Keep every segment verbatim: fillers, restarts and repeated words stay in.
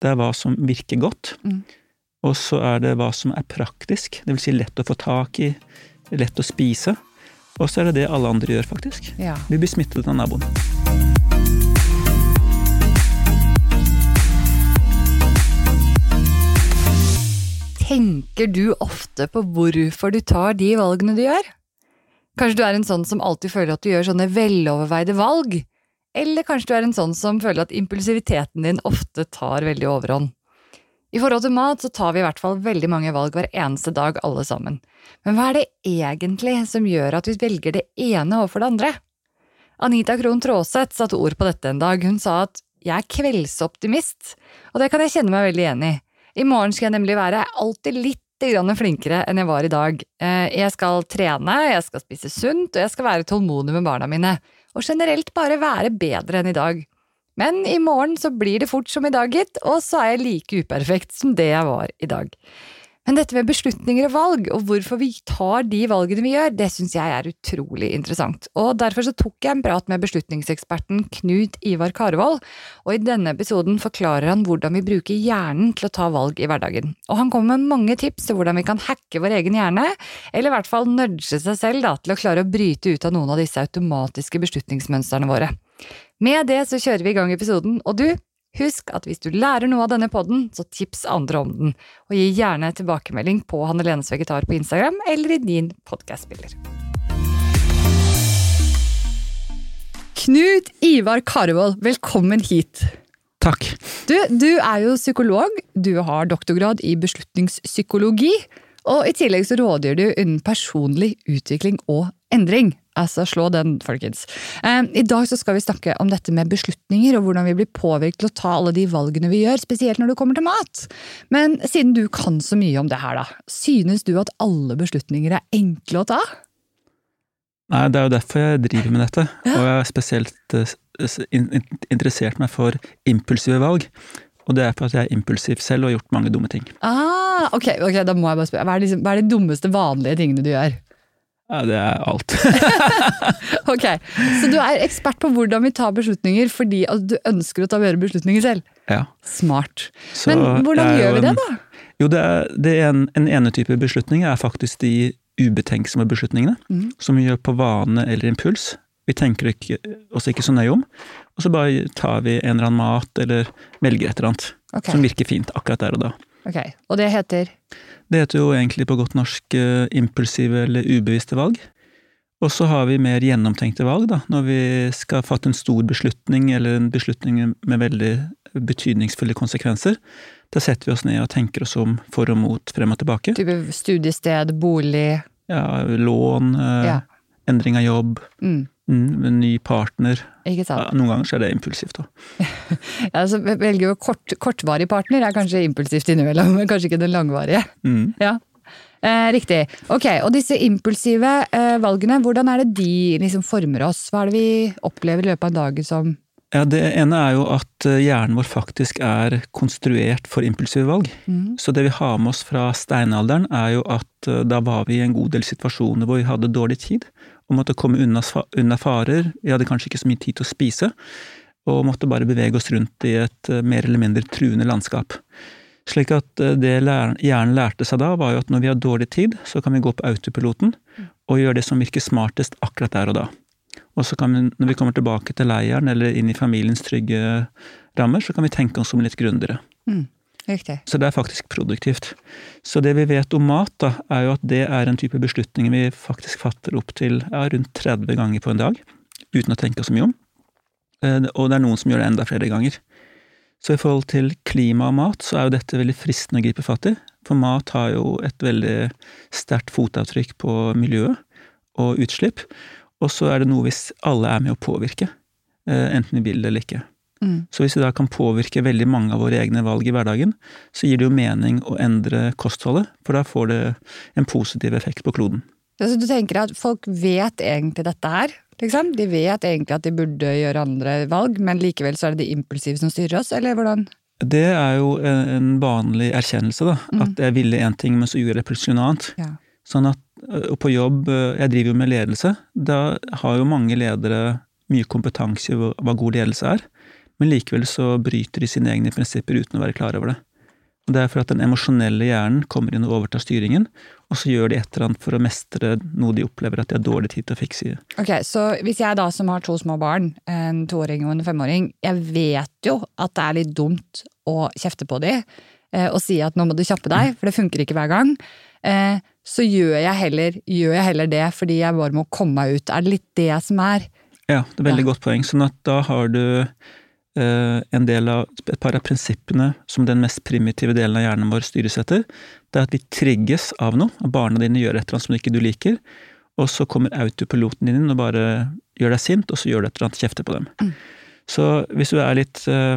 det er hva som virker godt, mm. og så er det hva som er praktisk, det vil si lett å få tak i, lett å spise, og så er det det alle andre gjør faktisk. Ja. Vi blir smittet av naboen. Tenker du ofte på hvorfor du tar de valgene du gjør? Kanskje du er en sånn som alltid føler at du gjør sånne veloverveide valg? Eller kanskje du er en sånn som føler at impulsiviteten din ofte tar veldig overhånd? I forhold til mat så tar vi i hvert fall veldig mange valg hver eneste dag alle sammen. Men hva er det egentlig som gjør at vi velger det ene overfor det andre? Anita Krohn Traaseth satte ord på dette en dag. Hun sa at jeg er kveldsoptimist, og det kan jeg kjenne meg veldig igjen i. I morgen skal jeg nemlig være alltid litt flinkere enn jeg var i dag. Jeg skal trene, jeg skal spise sunt, og jeg skal være tålmodig med barna mine. Og generelt bare være bedre enn i dag. Men i morgen så blir det fort som i dag, gitt, og så er jeg like uperfekt som det jeg var i dag. Men dette med beslutninger og valg, og hvorfor vi tar de valgene vi gjør, det synes jeg er utrolig interessant. Og derfor så tok jeg en prat med beslutningseksperten Knut Ivar Karevold, og i denne episoden forklarer han hvordan vi bruker hjernen til å ta valg i hverdagen. Og han kommer med mange tips til hvordan vi kan hacke vår egen hjerne, eller i hvert fall nudge seg selv da, til å klare å bryte ut av noen av disse automatiske beslutningsmønstrene våre. Med det så kjører vi i gang episoden, og du, husk at hvis du lærer noe av denne podden, så tips andre om den, og gi gjerne tilbakemelding på Hanne Lenes Vegetar på Instagram eller i din podcastspiller. Knut Ivar Karevold, velkommen hit. Takk. Du, du er jo psykolog, du har doktorgrad i beslutningspsykologi, og i tillegg så rådgjør du innen personlig utvikling og endring. Altså, slå den, folkens. Um, I dag så skal vi snakke om dette med beslutninger, og hvordan vi blir påvirket til å ta alle de valgene vi gjør, spesielt når det kommer til mat. Men siden du kan så mye om det her da, synes du at alle beslutninger er enkle å ta? Nei, det er jo derfor jeg driver med dette, og jeg har spesielt uh, interessert meg for impulsive valg. Og det er for at jeg er impulsiv selv og har gjort mange dumme ting. Ah, ok, ok, da må jeg bare spørre. Hva er, liksom, hva er de dummeste vanlige tingene du gjør? Ja, det er alt. Ok, så du er ekspert på hvordan vi tar beslutninger fordi at du ønsker å ta bedre beslutninger selv? Ja. Smart. Så Men hvordan gjør vi det da? Jo, det er, det er en, en ene type beslutning er faktisk de ubetenksomme beslutningene, mm. som vi gjør på vane eller impuls. Vi tenker ikke, oss ikke så nøye om, og så bare tar vi en eller annen mat eller velger et eller annet, okay. som virker fint akkurat der og da. Ok, og det heter? Det heter jo egentlig på godt norsk uh, impulsive eller ubevisste valg. Og så har vi mer gjennomtenkte valg da, når vi skal fatte en stor beslutning eller en beslutning med veldig betydningsfulle konsekvenser. Da setter vi oss ned og tenker oss om for og mot, frem og tilbake. Type studiested, bolig? Ja, lån, uh, ja. Endring av jobb, mm. Mm, en ny partner. Ikke sant? Ja, noen ganger så er det impulsivt da. Ja, så velger jo kort, kortvarig partner er kanskje impulsivt innimellom, men kanskje ikke den langvarige. Mm. Ja, eh, riktig. Ok, og disse impulsive eh, valgene, hvordan er det de liksom former oss? Hva er det vi opplever i løpet av dagen som... Ja, det ene er jo at hjernen vår faktisk er konstruert for impulsive valg. Mm. Så det vi har med oss fra steinalderen er jo at da var vi i en god del situasjoner hvor vi hadde dårlig tid, og måtte komme unna, unna farer. Vi hadde kanskje ikke så mye tid til å spise, og måtte bare bevege oss rundt i et mer eller mindre truende landskap. Slik at det hjernen lærte seg da var jo at når vi har dårlig tid, så kan vi gå på autopiloten og gjøre det som virker smartest akkurat der og da. Og så kan vi, når vi kommer tilbake til leiren eller inn i familiens trygge rammer, så kan vi tenke oss om litt grundigere. Mm, riktig. Så det er faktisk produktivt. Så det vi vet om mat da, er jo at det er en type beslutninger vi faktisk fatter opp til ja, rundt tretti ganger på en dag, uten å tenke så mye om. Og det er noen som gjør det enda flere ganger. Så i forhold til klima og mat, så er jo dette veldig fristende å gripe fatt i. For mat har jo et veldig sterkt fotavtrykk på miljøet og utslipp. Og så er det noe hvis alle er med å påvirke, enten vi vil det eller ikke. Mm. Så hvis vi da kan påvirke veldig mange av våre egne valg i hverdagen, så gir det jo mening å endre kostholdet, for da får det en positiv effekt på kloden. Ja, så du tenker at folk vet egentlig dette her, liksom? De vet egentlig at de burde gjøre andre valg, men likevel så er det de impulsive som styrer oss, eller hvordan? Det er jo en vanlig erkjennelse da, mm. at jeg ville en ting, men så gjorde jeg plutselig noe annet. Ja. Sånn at, og på jobb, jeg driver jo med ledelse, da har jo mange ledere mye kompetanse i hva god ledelse er, men likevel så bryter de sine egne prinsipper uten å være klar over det. Og det er for at den emosjonelle hjernen kommer inn og overtar styringen, og så gjør de et eller annet for å mestre noe de opplever at de har dårlig tid til å fikse. Ok, så hvis jeg da som har to små barn, en toåring og en femåring, jeg vet jo at det er litt dumt å kjefte på de, og si at nå må du kjappe deg, for det funker ikke hver gang, så gjør jeg heller, gjør jeg heller det, fordi jeg bare må komme meg ut. Er det litt det som er? Ja, det er veldig Ja. godt poeng. Sånn at da har du Uh, en del av, et par av prinsippene som den mest primitive delen av hjernen vår styres etter, det er at vi trigges av noe, og barna dine gjør et eller annet som ikke du liker, og så kommer autopiloten din inn og bare gjør deg sint, og så gjør du et eller annet kjefte på dem. Mm. Så hvis du er litt, uh,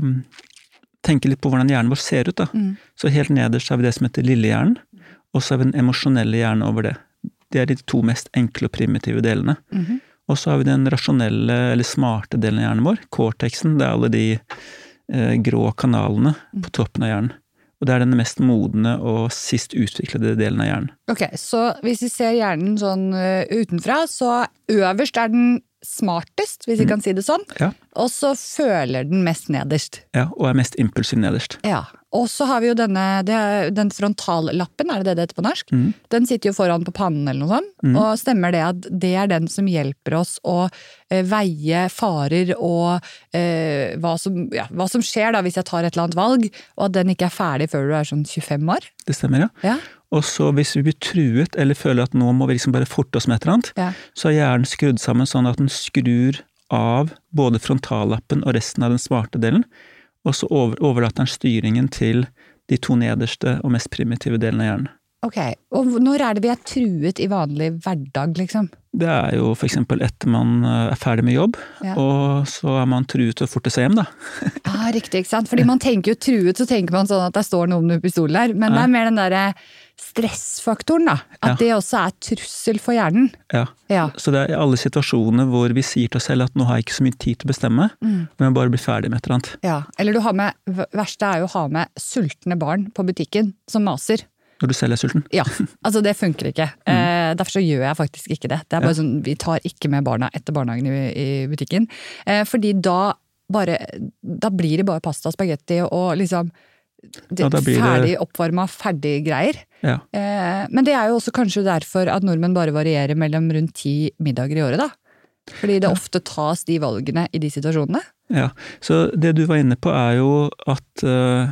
tenker litt på hvordan hjernen vår ser ut da, Mm. så helt nederst har vi det som heter lillehjernen, og så har vi den emosjonelle hjernen over det. Det er de to mest enkle og primitive delene. Mhm. Og så har vi den rasjonelle eller smarte delen av hjernen vår, cortexen, det er alle de eh, grå kanalene på toppen av hjernen. Og det er den mest modne og sist utviklede delen av hjernen. Ok, så hvis vi ser hjernen sånn uh, utenfra, så øverst er den smartest, hvis vi kan si det sånn, Ja. og så føler den mest nederst. Ja, og er mest impulsiv nederst. Ja, og så har vi jo denne, det er, den frontallappen, er det det det heter på norsk? Mm. Den sitter jo foran på pannen eller noe sånt, Mm. og stemmer det at det er den som hjelper oss å eh, veie farer og eh, hva, som, ja, hva som skjer da hvis jeg tar et eller annet valg, og at den ikke er ferdig før du er sånn tjuefem år? Det stemmer, ja. Ja. Og så hvis vi blir truet, eller føler at nå må vi liksom bare forte oss med et eller annet, Ja. så er hjernen skrudd sammen sånn at den skrur av både frontallappen og resten av den smarte delen, og så over, overlater den styringen til de to nederste og mest primitive delene av hjernen. Ok, og når er det vi er truet i vanlig hverdag, liksom? Det er jo for eksempel etter man eh, er ferdig med jobb, Ja. og så er man truet til å forte seg hjem da. Ah, riktig, ikke sant? Fordi man tenker jo truet, så tenker man sånn at det står noen med pistoler, men det er mer den der stressfaktoren da, at Ja. det også er trussel for hjernen. Ja. Ja. Så det er i alle situasjoner hvor vi sier til oss selv at nå har jeg ikke så mye tid til å bestemme, Mm. men jeg bare blir ferdig med et eller annet. Ja, eller du har med, verste er jo å ha med sultne barn på butikken som maser. Når du selv er sulten. Ja, altså det funker ikke. Eh, derfor så gjør jeg faktisk ikke det. Det er bare sånn, vi tar ikke med barna etter barnehagen i, i butikken. Eh, fordi da bare, da blir det bare pasta, spagetti og liksom det, Ja, da blir det- ferdig oppvarma, ferdig greier. Ja. Eh, men det er jo også kanskje derfor at nordmenn bare varierer mellom rundt ti middager i året da. Fordi det ofte tas de valgene i de situasjonene. Ja, så det du var inne på er jo at uh,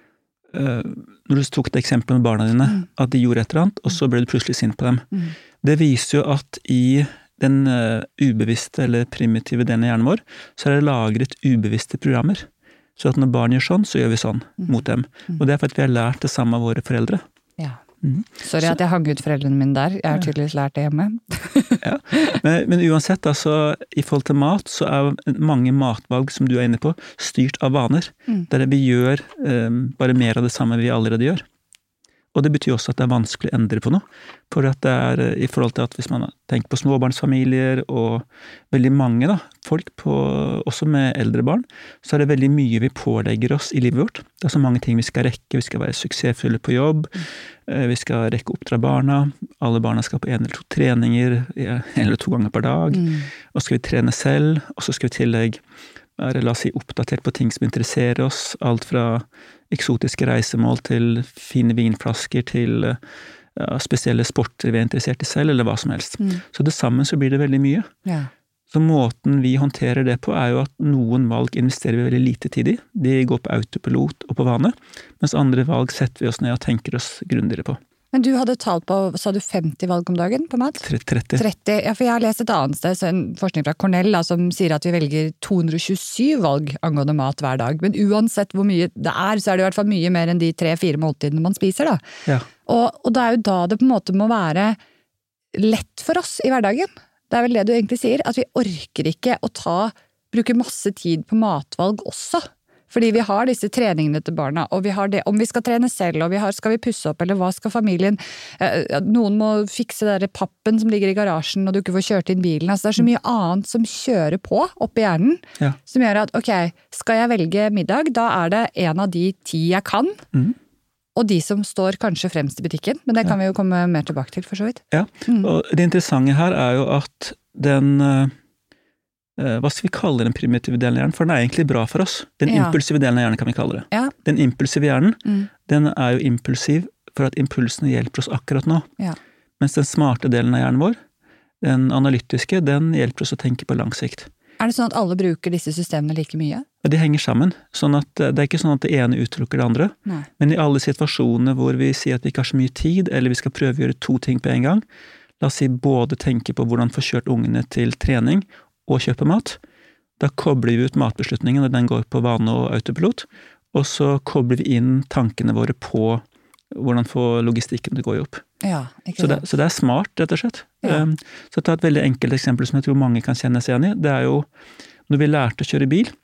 uh, når du tok det eksempelet med barna dine, Mm. at de gjorde et eller annet, og så ble du plutselig sint på dem. Mm. Det viser jo at i den uh, ubevisste eller primitive delen av hjernen vår, så er det lagret ubevisste programmer. Så at når barn gjør sånn, så gjør vi sånn mot dem. Og det er for at vi har lært det samme av våre foreldre. Ja. Mhm. Sorry at jeg hang ut foreldrene mine der. Jeg har tydeligvis lært det hjemme. Ja. Men, men uansett, altså, i forhold til mat, så er mange matvalg som du er inne på, styrt av vaner. Mm. Der vi gjør um, bare mer av det samme vi allerede gjør. Og det betyr også at det er vanskelig å endre på noe. For at det er i forhold til at hvis man tenker på småbarnsfamilier og veldig mange da, folk på, også med eldre barn, så er det veldig mye vi pålegger oss i livet vårt. Det er så mange ting vi skal rekke, vi skal være suksessfulle på jobb, mm. vi skal rekke oppdra barna, alle barna skal på en eller to treninger, en eller to ganger per dag, mm. og så skal vi trene selv, og så skal vi i tillegg være, la oss si, oppdatert på ting som interesserer oss, alt fra eksotiske reisemål til fine vinflasker til ja, spesielle sporter vi er interessert i selv, eller hva som helst. Mm. Så det sammen så blir det veldig mye. Ja. Så måten vi håndterer det på er jo at noen valg investerer vi veldig lite tid i. De går på autopilot og på vane, mens andre valg setter vi oss ned og tenker oss grundigere på. Men du hadde talt på, sa du femti valg om dagen på mat? tretti. tretti, ja, for jeg har lest et annet sted, så en forskning fra Cornell da, som sier at vi velger to hundre og tjuesyv valg angående mat hver dag. Men uansett hvor mye det er, så er det i hvert fall mye mer enn de tre-fire måltidene man spiser da. Ja. Og, og det er jo da det på en måte må være lett for oss i hverdagen. Det er vel det du egentlig sier, at vi orker ikke å ta, bruke masse tid på matvalg også. Fordi vi har disse treningene til barna, og vi har det, om vi skal trene selv, og vi har, skal vi pusse opp, eller hva skal familien, eh, noen må fikse der pappen som ligger i garasjen, og du ikke får kjørt inn bilen, altså det er så mye annet som kjører på opp i hjernen, Ja. som gjør at, ok, skal jeg velge middag, da er det en av de ti jeg kan, Mm. og de som står kanskje fremst i butikken, men det kan vi jo komme mer tilbake til for så vidt. Ja, og det interessante her er jo at den eh, hva skal vi kalle den primitive delen av hjernen? For den er egentlig bra for oss. Den Ja. impulsive delen av hjernen kan vi kalle det. Ja. Den impulsive hjernen, Mm. den er jo impulsiv for at impulsene hjelper oss akkurat nå. Ja. Mens den smarte delen av hjernen vår, den analytiske, den hjelper oss å tenke på lang sikt. Er det sånn at alle bruker disse systemene like mye? Og de henger sammen, sånn at det er ikke sånn at det ene utelukker det andre. Nei. Men i alle situasjoner hvor vi sier at vi ikke har så mye tid, eller vi skal prøve å gjøre to ting på en gang, la oss si både tenke på hvordan få kjørt ungene til trening og kjøpe mat, da kobler vi ut matbeslutningen, og den går på vane og autopilot, og så kobler vi inn tankene våre på hvordan få logistikken til å gå opp. Ja, ikke Så det, sant? så det er smart, rett og slett. Ja. Um, så ta et veldig enkelt eksempel som jeg tror mange kan kjenne seg igjen i. Det er jo, når vi lærte å kjøre bil,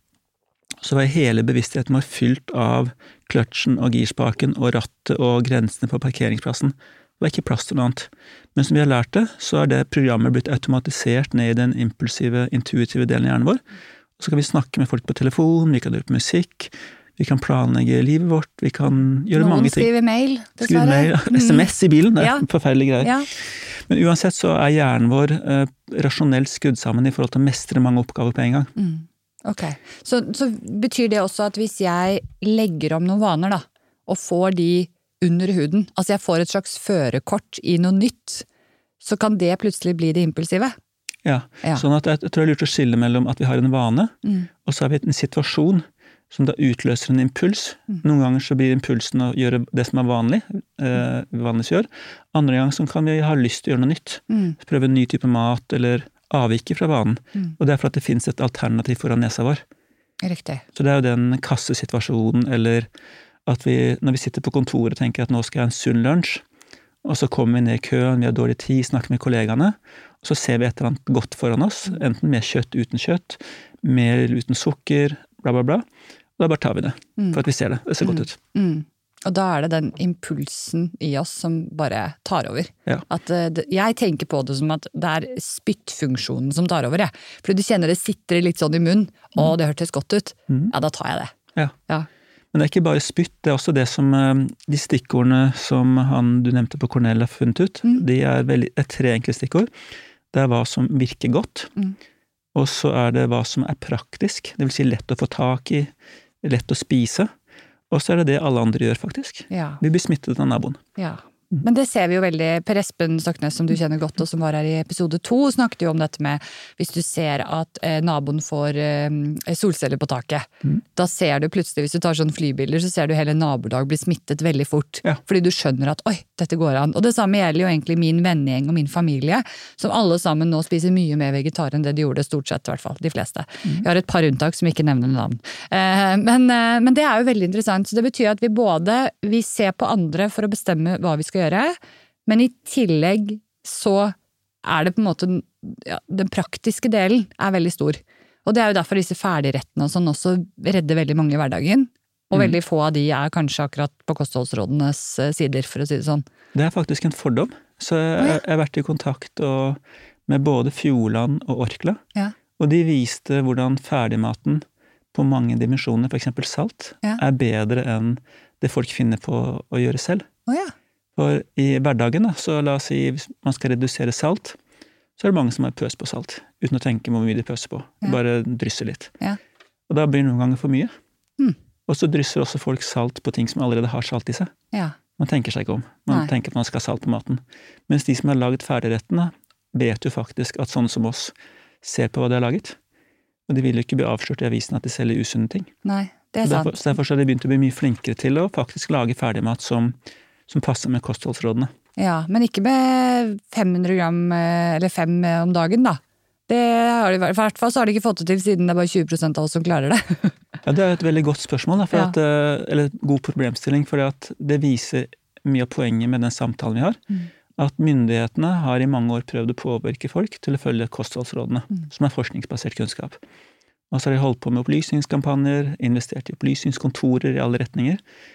så var hele bevisstheten vår fylt av kløtsjen og girspaken og rattet og grensene på parkeringsplassen. Det var ikke plass til noe annet. Men som vi har lært det, så er det programmet blitt automatisert ned i den impulsive, intuitive delen av hjernen vår. Og så kan vi snakke med folk på telefon, vi kan høre på musikk, vi kan planlegge livet vårt, vi kan gjøre Noen mange ting. skriver mail, Skrive dessverre. mail, S M S i bilen, det er Ja. forferdelige greier. Ja. Men uansett så er hjernen vår eh, rasjonelt skrudd sammen i forhold til å mestre mange oppgaver på en gang. Mm. Ok, så, så betyr det også at hvis jeg legger om noen vaner da, og får de under huden, altså jeg får et slags førekort i noe nytt, så kan det plutselig bli det impulsive? Ja, Ja. sånn at jeg, jeg tror det er lurt å skille mellom at vi har en vane, Mm. og så har vi en situasjon som da utløser en impuls. Mm. Noen ganger så blir impulsen å gjøre det som er vanlig, eh, vanligvis gjør. Andre ganger så kan vi ha lyst til å gjøre noe nytt. Mm. Prøve en ny type mat, eller avvike fra vanen. Mm. Og det er for at det finnes et alternativ foran nesa vår. Riktig. Så det er jo den kassesituasjonen, eller at vi, når vi sitter på kontoret og tenker at nå skal jeg ha en sunn lunsj, og så kommer vi ned i køen, vi har dårlig tid, snakker med kollegaene, og så ser vi et eller annet godt foran oss, enten med kjøtt, uten kjøtt, med eller uten sukker, bla bla bla, og da bare tar vi det, Mm. for at vi ser det, det ser godt ut. Mm. Og da er det den impulsen i oss som bare tar over. Ja. At, eh, det- jeg tenker på det som at det er spyttfunksjonen som tar over, jeg. Fordi du kjenner det sitter litt sånn i munnen, å, det hørtes godt ut, Mm. ja, da tar jeg det. Ja. Ja. Men det er ikke bare spytt, det er også det som, eh, de stikkordene som han du nevnte på Cornell har funnet ut, Mm. de er, veldig, det er tre enkle stikkord. Det er hva som virker godt, Mm. og så er det hva som er praktisk, det vil si lett å få tak i, lett å spise, og så er det det alle andre gjør faktisk. Ja. Vi blir smittet av naboen. Ja. Men det ser vi jo veldig. Per Espen Stoknes, som du kjenner godt, og som var her i episode to, snakket jo om dette med hvis du ser at eh, naboen får eh, solceller på taket. Mm. Da ser du plutselig, hvis du tar sånne flybilder, så ser du hele nabolag bli smittet veldig fort. Ja. Fordi du skjønner at oi, dette går an. Og det samme gjelder jo egentlig min vennegjeng og min familie, som alle sammen nå spiser mye mer vegetar enn det de gjorde, stort sett i hvert fall, de fleste. Jeg har et par unntak som ikke nevner navn. Eh, men, eh, men det er jo veldig interessant, så det betyr at vi både vi ser på andre for å bestemme hva vi skal gjøre, men i tillegg så er det på en måte, ja, den praktiske delen er veldig stor. Og det er jo derfor disse ferdigrettene og sånn også redder veldig mange i hverdagen. Og Mm. veldig få av de er kanskje akkurat på kostholdsrådenes eh, sider, for å si det sånn. Det er faktisk en fordom. Så jeg, jeg har vært i kontakt og, med både Fjordland og Orkla, Ja. og de viste hvordan ferdigmaten på mange dimensjoner, for eksempel salt, Ja. er bedre enn det folk finner på å gjøre selv. Å ja. For i hverdagen, da, så la oss si hvis man skal redusere salt, så er det mange som har pøst på salt, uten å tenke hvor mye de pøser på. De Ja. bare drysser litt. Ja. Og da blir det noen ganger for mye. Mm. Og så drysser også folk salt på ting som allerede har salt i seg. Ja. Man tenker seg ikke om. Man Nei. tenker at man skal ha salt på maten. Mens de som har laget ferdigrettene, vet jo faktisk at sånne som oss ser på hva de har laget. Og de vil jo ikke bli avslørt i avisen at de selger usunne ting. Nei, det er Så derfor, sant. så derfor så har de begynt å bli mye flinkere til å faktisk lage ferdigmat som, som passer med kostholdsrådene. Ja, men ikke med fem hundre gram, eh, eller fem eh, om dagen da. Det har de, i hvert fall så har de ikke fått det til siden det er bare tjue prosent av oss som klarer det. Ja, det er et veldig godt spørsmål, da, for Ja. at, eh, eller god problemstilling, for at det viser mye av poenget med den samtalen vi har. Mm. At myndighetene har i mange år prøvd å påvirke folk til å følge kostholdsrådene, Mm. som er forskningsbasert kunnskap. Og så har de holdt på med opplysningskampanjer, investert i opplysningskontorer i alle retninger,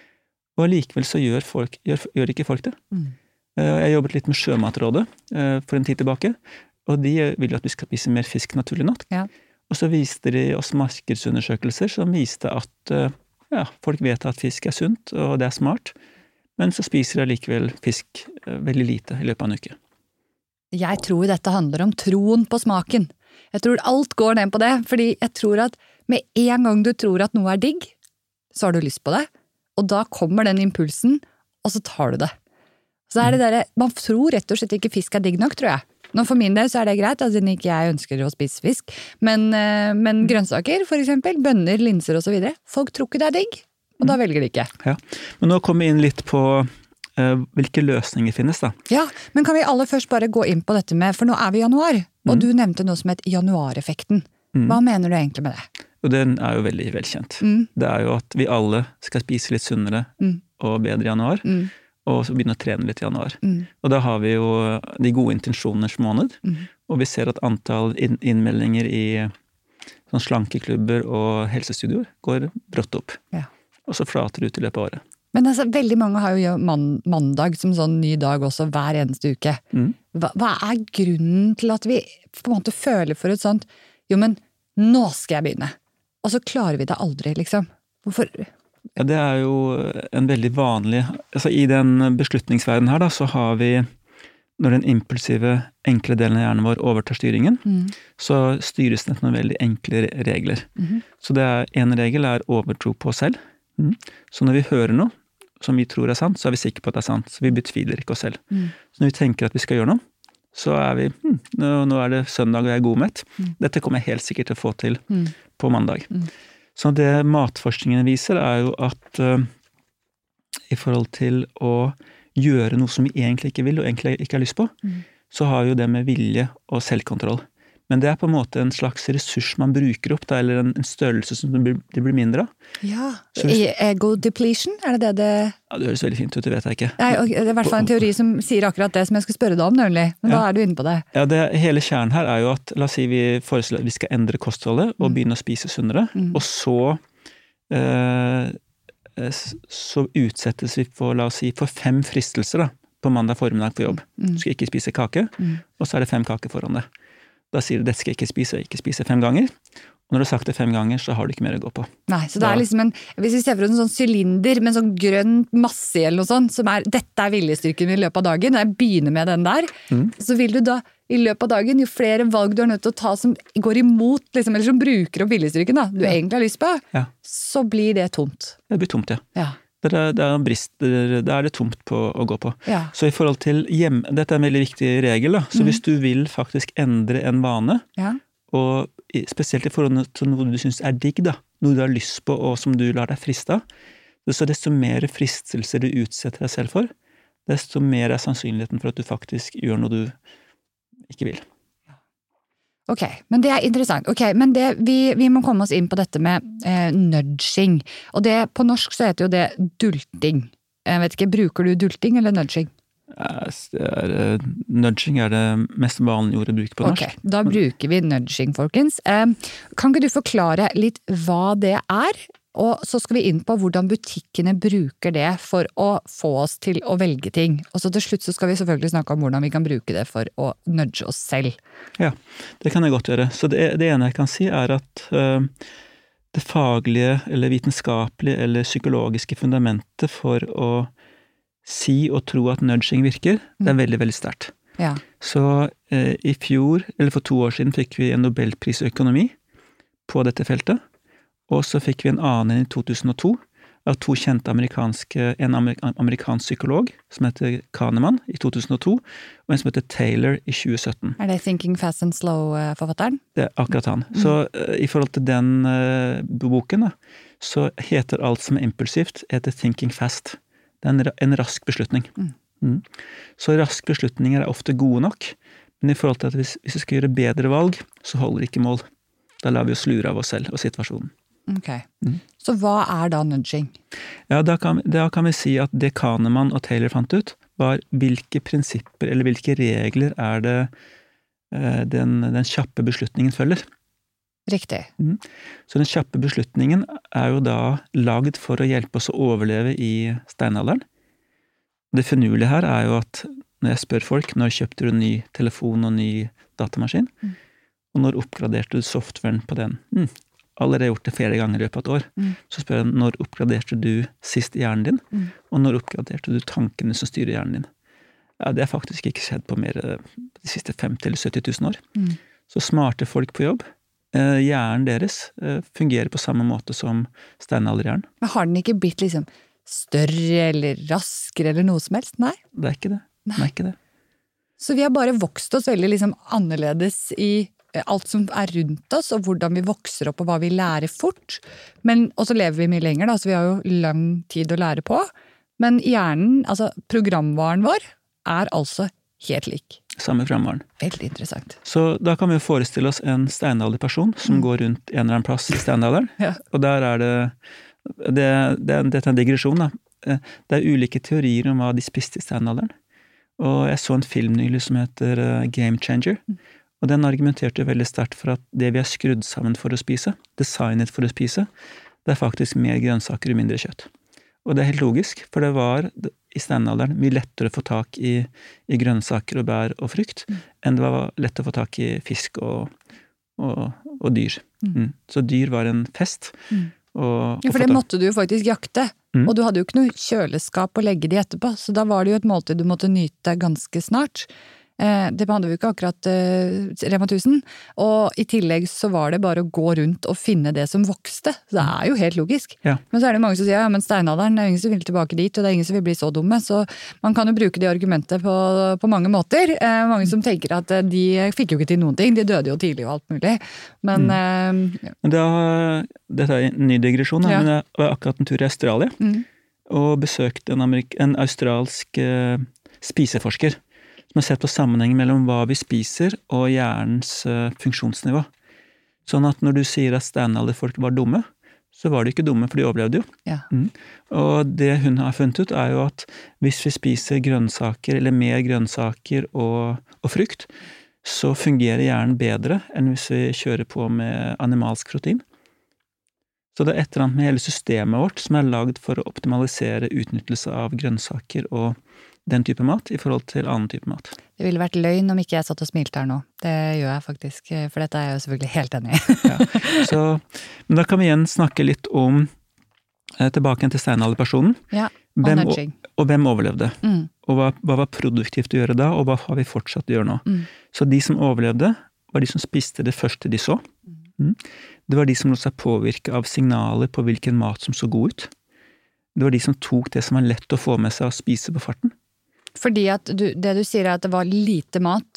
og likevel så gjør, folk, gjør, gjør ikke folk det. Mm. Eh, Jeg jobbet litt med Sjømatrådet eh, for en tid tilbake, og de vil jo at vi skal spise mer fisk naturlig nok. Ja. Og så viste de oss markedsundersøkelser som viste at eh, ja, folk vet at fisk er sunt, og det er smart, men så spiser de likevel fisk eh, veldig lite i løpet av en uke. Jeg tror dette handler om troen på smaken. Jeg tror alt går ned på det, fordi jeg tror at med en gang du tror at noe er digg, så har du lyst på det, og da kommer den impulsen, og så tar du det. Så er det der, man tror rett og slett ikke fisk er digg nok, tror jeg. Nå for min del så er det greit, altså ikke jeg ønsker å spise fisk, men, men grønnsaker, for eksempel, bønner, linser og så videre, folk tror ikke det er digg, og da velger de ikke. Ja, men nå kommer vi inn litt på uh, hvilke løsninger finnes da. Ja, men kan vi aller først bare gå inn på dette med, for nå er vi i januar, og mm. du nevnte noe som heter januareffekten. Mm. Hva mener du egentlig med det? Og den er jo veldig velkjent. Mm. Det er jo at vi alle skal spise litt sunnere mm. og bedre i januar, mm. og så begynne å trene litt i januar. Mm. Og da har vi jo de gode intensjoners måned, mm. og vi ser at antall inn innmeldinger i sånn slankeklubber og helsestudioer går brått opp. Ja. Og så flater det ut i løpet av året. Men altså, veldig mange har jo man mandag som sånn ny dag også hver eneste uke. Mm. Hva, hva er grunnen til at vi på en måte føler for et sånt, jo men nå skal jeg begynne, og så klarer vi det aldri liksom? Hvorfor? Ja, det er jo en veldig vanlig, altså i den beslutningsverdenen her da, så har vi, når den impulsive, enkle delen av hjernen vår overtar styringen, mm. så styres det noen veldig enkle regler. Mm. Så det er, en regel er overtro på oss selv. Mm. Så når vi hører noe som vi tror er sant, så er vi sikre på at det er sant, så vi betviler ikke oss selv. Mm. Så når vi tenker at vi skal gjøre noe, så er vi, hm, nå, nå er det søndag og jeg er godmett. Mm. Dette kommer jeg helt sikkert til å få til mm. på mandag. Mm. Så det matforskningen viser er jo at uh, i forhold til å gjøre noe som vi egentlig ikke vil og egentlig ikke har lyst på, mm. så har jo det med vilje og selvkontroll. Men det er på en måte en slags ressurs man bruker opp, da, eller en, en størrelse som det blir, det blir mindre av. Ja, hvis, ego depletion, er det det det? Ja, det høres veldig fint ut, det vet jeg ikke. Nei, det er i hvert fall en teori som sier akkurat det som jeg skal spørre deg om, nemlig. Men ja. Da er du inne på det. Ja, det, hele kjernen her er jo at, la oss si vi foreslår at vi skal endre kostholdet og mm. begynne å spise sunnere, mm. og så eh, så utsettes vi for, la oss si, for fem fristelser da, på mandag formiddag på jobb. Mm. Du skal ikke spise kake, mm. og så er det fem kaker foran det. Da sier du, dette skal jeg ikke spise, og ikke spise fem ganger. Og når du har sagt det fem ganger, så har du ikke mer å gå på. Nei, så det er liksom en, hvis vi ser for oss en sånn sylinder med en sånn grønn masse eller noe sånt, som er, dette er viljestyrken i løpet av dagen, når jeg begynner med den der, mm. så vil du da, i løpet av dagen, jo flere valg du er nødt til å ta som går imot, liksom, eller som bruker opp viljestyrken da, du ja. Egentlig har lyst på, ja. Så blir det tomt. Det blir tomt, ja. Ja. Det er, det, er brist, det er det tomt på å gå på. Ja. Så i forhold til hjem, dette er en veldig viktig regel da, så mm. hvis du vil faktisk endre en vane, ja. Og spesielt i forhold til noe du synes er digg da, noe du har lyst på og som du lar deg friste av, så desto mer fristelser du utsetter deg selv for, desto mer er sannsynligheten for at du faktisk gjør noe du ikke vil. Ok, men det er interessant. Ok, men det, vi, vi må komme oss inn på dette med eh, nudging. Og det, på norsk så heter jo det dulting. Jeg vet ikke, bruker du dulting eller nudging? Yes, det er, nudging er det mest vanlige ordet å bruke på norsk. Ok, da bruker vi nudging, folkens. Eh, kan ikke du forklare litt hva det er? Og så skal vi inn på hvordan butikkene bruker det for å få oss til å velge ting. Og så til slutt så skal vi selvfølgelig snakke om hvordan vi kan bruke det for å nudge oss selv. Ja, det kan jeg godt gjøre. Så det, det ene jeg kan si er at uh, det faglige eller vitenskapelige eller psykologiske fundamentet for å si og tro at nudging virker, det er veldig, veldig sterkt. Ja. Så uh, i fjor, eller for to år siden, fikk vi en Nobelpris i økonomi på dette feltet. Og så fikk vi en annen i to tusen og to av to kjente amerikanske, en amerikansk psykolog som heter Kahneman i to tusen og to, og en som heter Taylor i tjue sytten. Er det Thinking Fast and Slow-forfatteren? Det er akkurat han. Mm. Så uh, i forhold til den uh, boken, da, så heter alt som er impulsivt, heter Thinking Fast. Det er en, en rask beslutning. Mm. Mm. Så rask beslutninger er ofte gode nok, men i forhold til at hvis, hvis vi skal gjøre bedre valg, så holder ikke mål. Da lar vi oss lure av oss selv og situasjonen. Ok, mm. Så hva er da nudging? Ja, da kan, da kan vi si at det Kahneman og Taylor fant ut, var hvilke prinsipper eller hvilke regler er det eh, den, den kjappe beslutningen følger. Riktig. Mm. Så den kjappe beslutningen er jo da laget for å hjelpe oss å overleve i steinalderen. Det finurlige her er jo at når jeg spør folk, når kjøpte du ny telefon og ny datamaskin, mm. og når oppgraderte du softwaren på den? Mm. Allerede gjort det flere ganger i løpet av et år. Mm. Så spør jeg, når oppgraderte du sist hjernen din? Mm. Og når oppgraderte du tankene som styrer hjernen din? Ja, det er faktisk ikke skjedd på mer de siste femti eller sytti tusen år. Mm. Så smarte folk på jobb, eh, hjernen deres eh, fungerer på samme måte som steinalderhjernen. Men har den ikke blitt liksom større eller raskere eller noe som helst? Nei. Det er ikke det. Nei. Det er ikke det. Så vi har bare vokst oss veldig liksom annerledes i alt som er rundt oss, og hvordan vi vokser opp og hva vi lærer fort. Men, og så lever vi mye lenger, da, så vi har jo lang tid å lære på. Men hjernen, altså programvaren vår, er altså helt lik. Samme programvaren. Veldig interessant. Så da kan vi jo forestille oss en steinalderperson som mm. går rundt en eller annen plass i steinalderen. Ja. Og der er det, det, det dette er en digresjon da. Det er ulike teorier om hva de spiste i steinalderen. Og jeg så en film nylig som heter Game Changer. Mm. Og den argumenterte veldig sterkt for at det vi er skrudd sammen for å spise, designet for å spise, det er faktisk mer grønnsaker og mindre kjøtt. Og det er helt logisk, for det var i steinalderen mye lettere å få tak i, i grønnsaker og bær og frukt, mm. enn det var lett å få tak i fisk og, og, og dyr. Mm. Mm. Så dyr var en fest. Mm. Og, ja, for det måtte du jo faktisk jakte, mm. og du hadde jo ikke noe kjøleskap å legge de etterpå, så da var det jo et måltid du måtte nyte ganske snart. Det hadde vi ikke akkurat Rema tusen, og i tillegg så var det bare å gå rundt og finne det som vokste. Så det er jo helt logisk. Ja. Men så er det mange som sier, ja, men steinalderen, det er ingen som vil tilbake dit, og det er ingen som vil bli så dumme, så man kan jo bruke det argumentet på, på mange måter. Eh, mange som tenker at de fikk jo ikke til noen ting, de døde jo tidlig og alt mulig. Men... Mm. Eh, men det er, dette er en ny digresjon, ja. Men jeg var akkurat en tur i Australia, mm. og besøkte en, amerik- en australsk uh, spiseforsker, som har sett på sammenhengen mellom hva vi spiser og hjernens uh, funksjonsnivå. Sånn at når du sier at steinalderfolk var dumme, så var de ikke dumme, for de overlevde jo. Ja. Mm. Og det hun har funnet ut er jo at hvis vi spiser grønnsaker, eller mer grønnsaker og, og frukt, så fungerer hjernen bedre enn hvis vi kjører på med animalsk protein. Så det er et eller annet med hele systemet vårt som er lagd for å optimalisere utnyttelse av grønnsaker og den type mat i forhold til annen type mat. Det ville vært løgn om ikke jeg satt og smilte her nå. Det gjør jeg faktisk, for dette er jeg jo selvfølgelig helt enig i. Ja, så, men da kan vi igjen snakke litt om, eh, tilbake til steinalderpersonen. Ja, og hvem, nudging. Og, og hvem overlevde. Mm. Og hva, hva var produktivt å gjøre da, og hva har vi fortsatt å gjøre nå. Mm. Så de som overlevde, var de som spiste det første de så. Mm. Det var de som lot seg påvirke av signaler på hvilken mat som så god ut. Det var de som tok det som var lett å få med seg og spise på farten. Fordi at du, det du sier er at det var lite mat,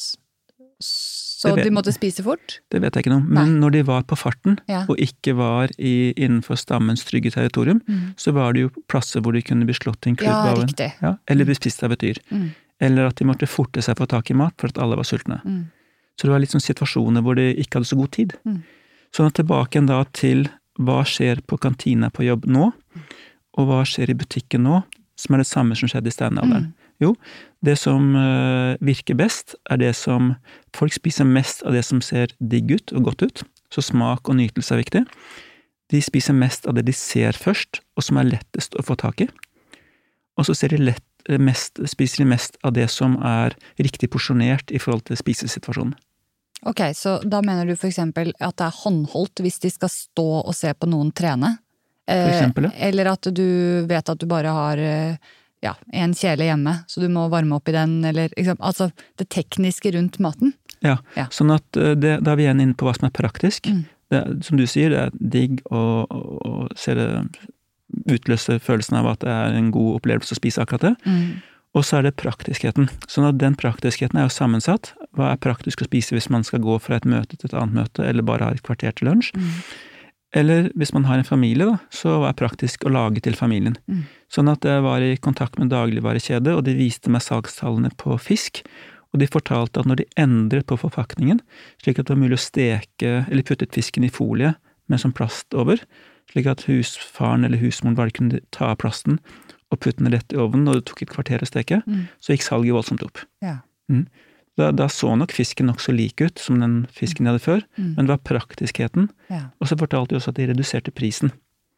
så vet, de måtte spise fort? Det vet jeg ikke noe om. Men Nei. Når de var på farten, ja. og ikke var i, innenfor stammens trygge territorium, mm. så var det jo plasser hvor de kunne bli slått til en klubb ja, av en, ja, eller bli spist av et dyr. Mm. Eller at de måtte forte seg for å få tak i mat, for at alle var sultne. Mm. Så det var litt sånn situasjoner hvor de ikke hadde så god tid. Mm. Sånn at tilbake da til hva skjer på kantina på jobb nå, og hva skjer i butikken nå, som er det samme som skjedde i steinalderen. Mm. Jo, det som uh, virker best, er det som folk spiser mest av det som ser digg ut og godt ut, så smak og nytelse er viktig. De spiser mest av det de ser først, og som er lettest å få tak i. Og så ser de lett, mest, spiser de mest av det som er riktig porsjonert i forhold til spisesituasjonen. Ok, så da mener du for eksempel at det er håndholdt hvis de skal stå og se på noen trene? For eksempel, ja. Eller at du vet at du bare har ja, en kjele hjemme, så du må varme opp i den, eller liksom, altså det tekniske rundt maten. Ja, ja. Sånn at det, da er vi igjen inne på hva som er praktisk. Mm. Det, som du sier, det er digg og, og, og ser det utløse følelsen av at det er en god opplevelse å spise akkurat det. Mm. Og så er det praktiskheten. Sånn at den praktiskheten er jo sammensatt. Hva er praktisk å spise hvis man skal gå fra et møte til et annet møte, eller bare ha et kvarter til lunsj? Mm. Eller hvis man har en familie, da, så er det praktisk å lage til familien. Mm. Sånn at jeg var i kontakt med dagligvarekjede, og de viste meg salgstallene på fisk, og de fortalte at når de endret på forpakningen, slik at det var mulig å steke, eller puttet fisken i folie med sånn plast over, slik at husfaren eller husmoren bare kunne ta av plasten og putte den rett i ovnen, og det tok et kvarter å steke, mm. så gikk salget voldsomt opp. Ja. Mm. Da, da så nok fisken nok så lik ut som den fisken de hadde før, mm. men det var praktiskheten, ja. og så fortalte de også at de reduserte prisen.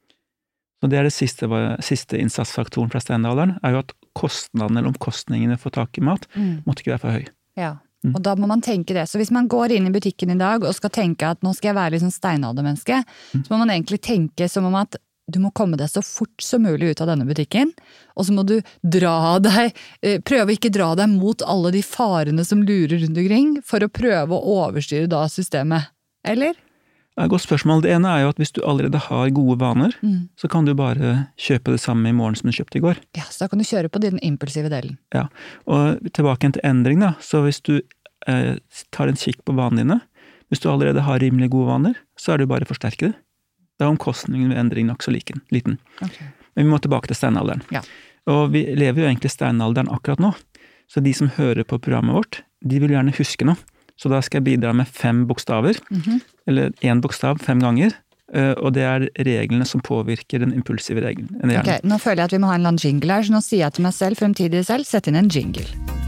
Så det er det siste, siste innsatsfaktoren fra steinalderen, er jo at kostnadene eller omkostningene for tak i mat mm. måtte ikke være for høy. Ja, mm. og da må man tenke det. Så hvis man går inn i butikken i dag og skal tenke at nå skal jeg være litt sånn steinaldermenneske, mm. så må man egentlig tenke som om at du må komme deg så fort som mulig ut av denne butikken, og så må du dra deg, prøve ikke dra deg mot alle de farene som lurer rundt omkring, for å prøve å overstyre da systemet. Eller? Det er et godt spørsmål. Det ene er jo at hvis du allerede har gode vaner, mm. så kan du bare kjøpe det samme i morgen som du kjøpte i går. Ja, så da kan du kjøre på den impulsive delen. Ja, og tilbake til endring da, så hvis du eh, tar en kikk på vanene dine, hvis du allerede har rimelig gode vaner, så er det jo bare å forsterke det. Da er omkostningen ved endring nok så liten. Okay. Men vi må tilbake til steinalderen. Ja. Og vi lever jo egentlig steinalderen akkurat nå. Så de som hører på programmet vårt, de vil gjerne huske noe. Så da skal jeg bidra med fem bokstaver, mm-hmm. eller en bokstav fem ganger. Og det er reglene som påvirker den impulsive regelen. Ok, nå føler jeg at vi må ha en eller annen jingle her, så nå sier jeg til meg selv, fremtidig selv, sett inn en jingle.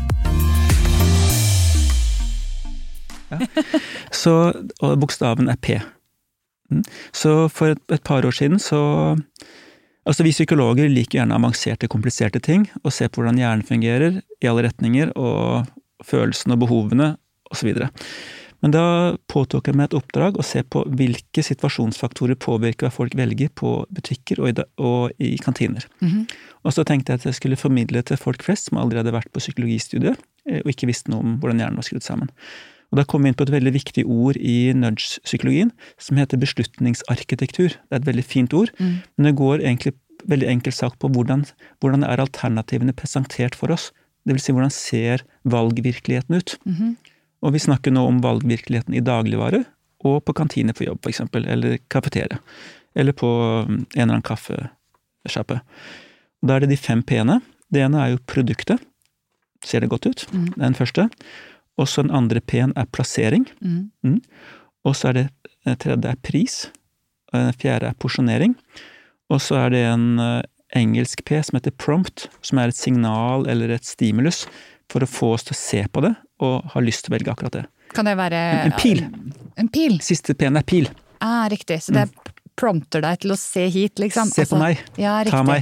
Ja. Så, og bokstaven er P. Så for et, et par år siden så, altså vi psykologer liker gjerne avanserte, kompliserte ting, og se på hvordan hjernen fungerer i alle retninger, og følelsene og behovene, og så videre. Men da påtok jeg meg et oppdrag å se på hvilke situasjonsfaktorer påvirker hva folk velger på butikker og i, og i kantiner. Mm-hmm. Og så tenkte jeg at jeg skulle formidle til folk flest som aldri hadde vært på psykologistudiet, og ikke visste noe om hvordan hjernen var skrudd sammen. Og da kom vi inn på et veldig viktig ord i nudge-psykologien, som heter beslutningsarkitektur. Det er et veldig fint ord, mm. men det går egentlig veldig enkelt sagt på hvordan, hvordan er alternativene presentert for oss. Det vil si, hvordan ser valgvirkeligheten ut? Mm-hmm. Og vi snakker nå om valgvirkeligheten i dagligvare, og på kantiner på jobb, for eksempel, eller kafeteria, eller på en eller annen kaffesjappe. Da er det de fem P-ene. Det ene er jo produktet. Ser det godt ut? Mm. Det er den første. Og så den andre P-en er plassering. Mm. Mm. Og så er det, den tredje er pris. Og den fjerde er porsjonering. Og så er det en uh, engelsk P som heter prompt, som er et signal eller et stimulus for å få oss til å se på det og ha lyst til å velge akkurat det. Kan det være... En, en pil. En pil? Siste P-en er pil. Ah, riktig. Så det mm. prompter deg til å se hit, liksom? Se på altså, meg. Ja, riktig. Ta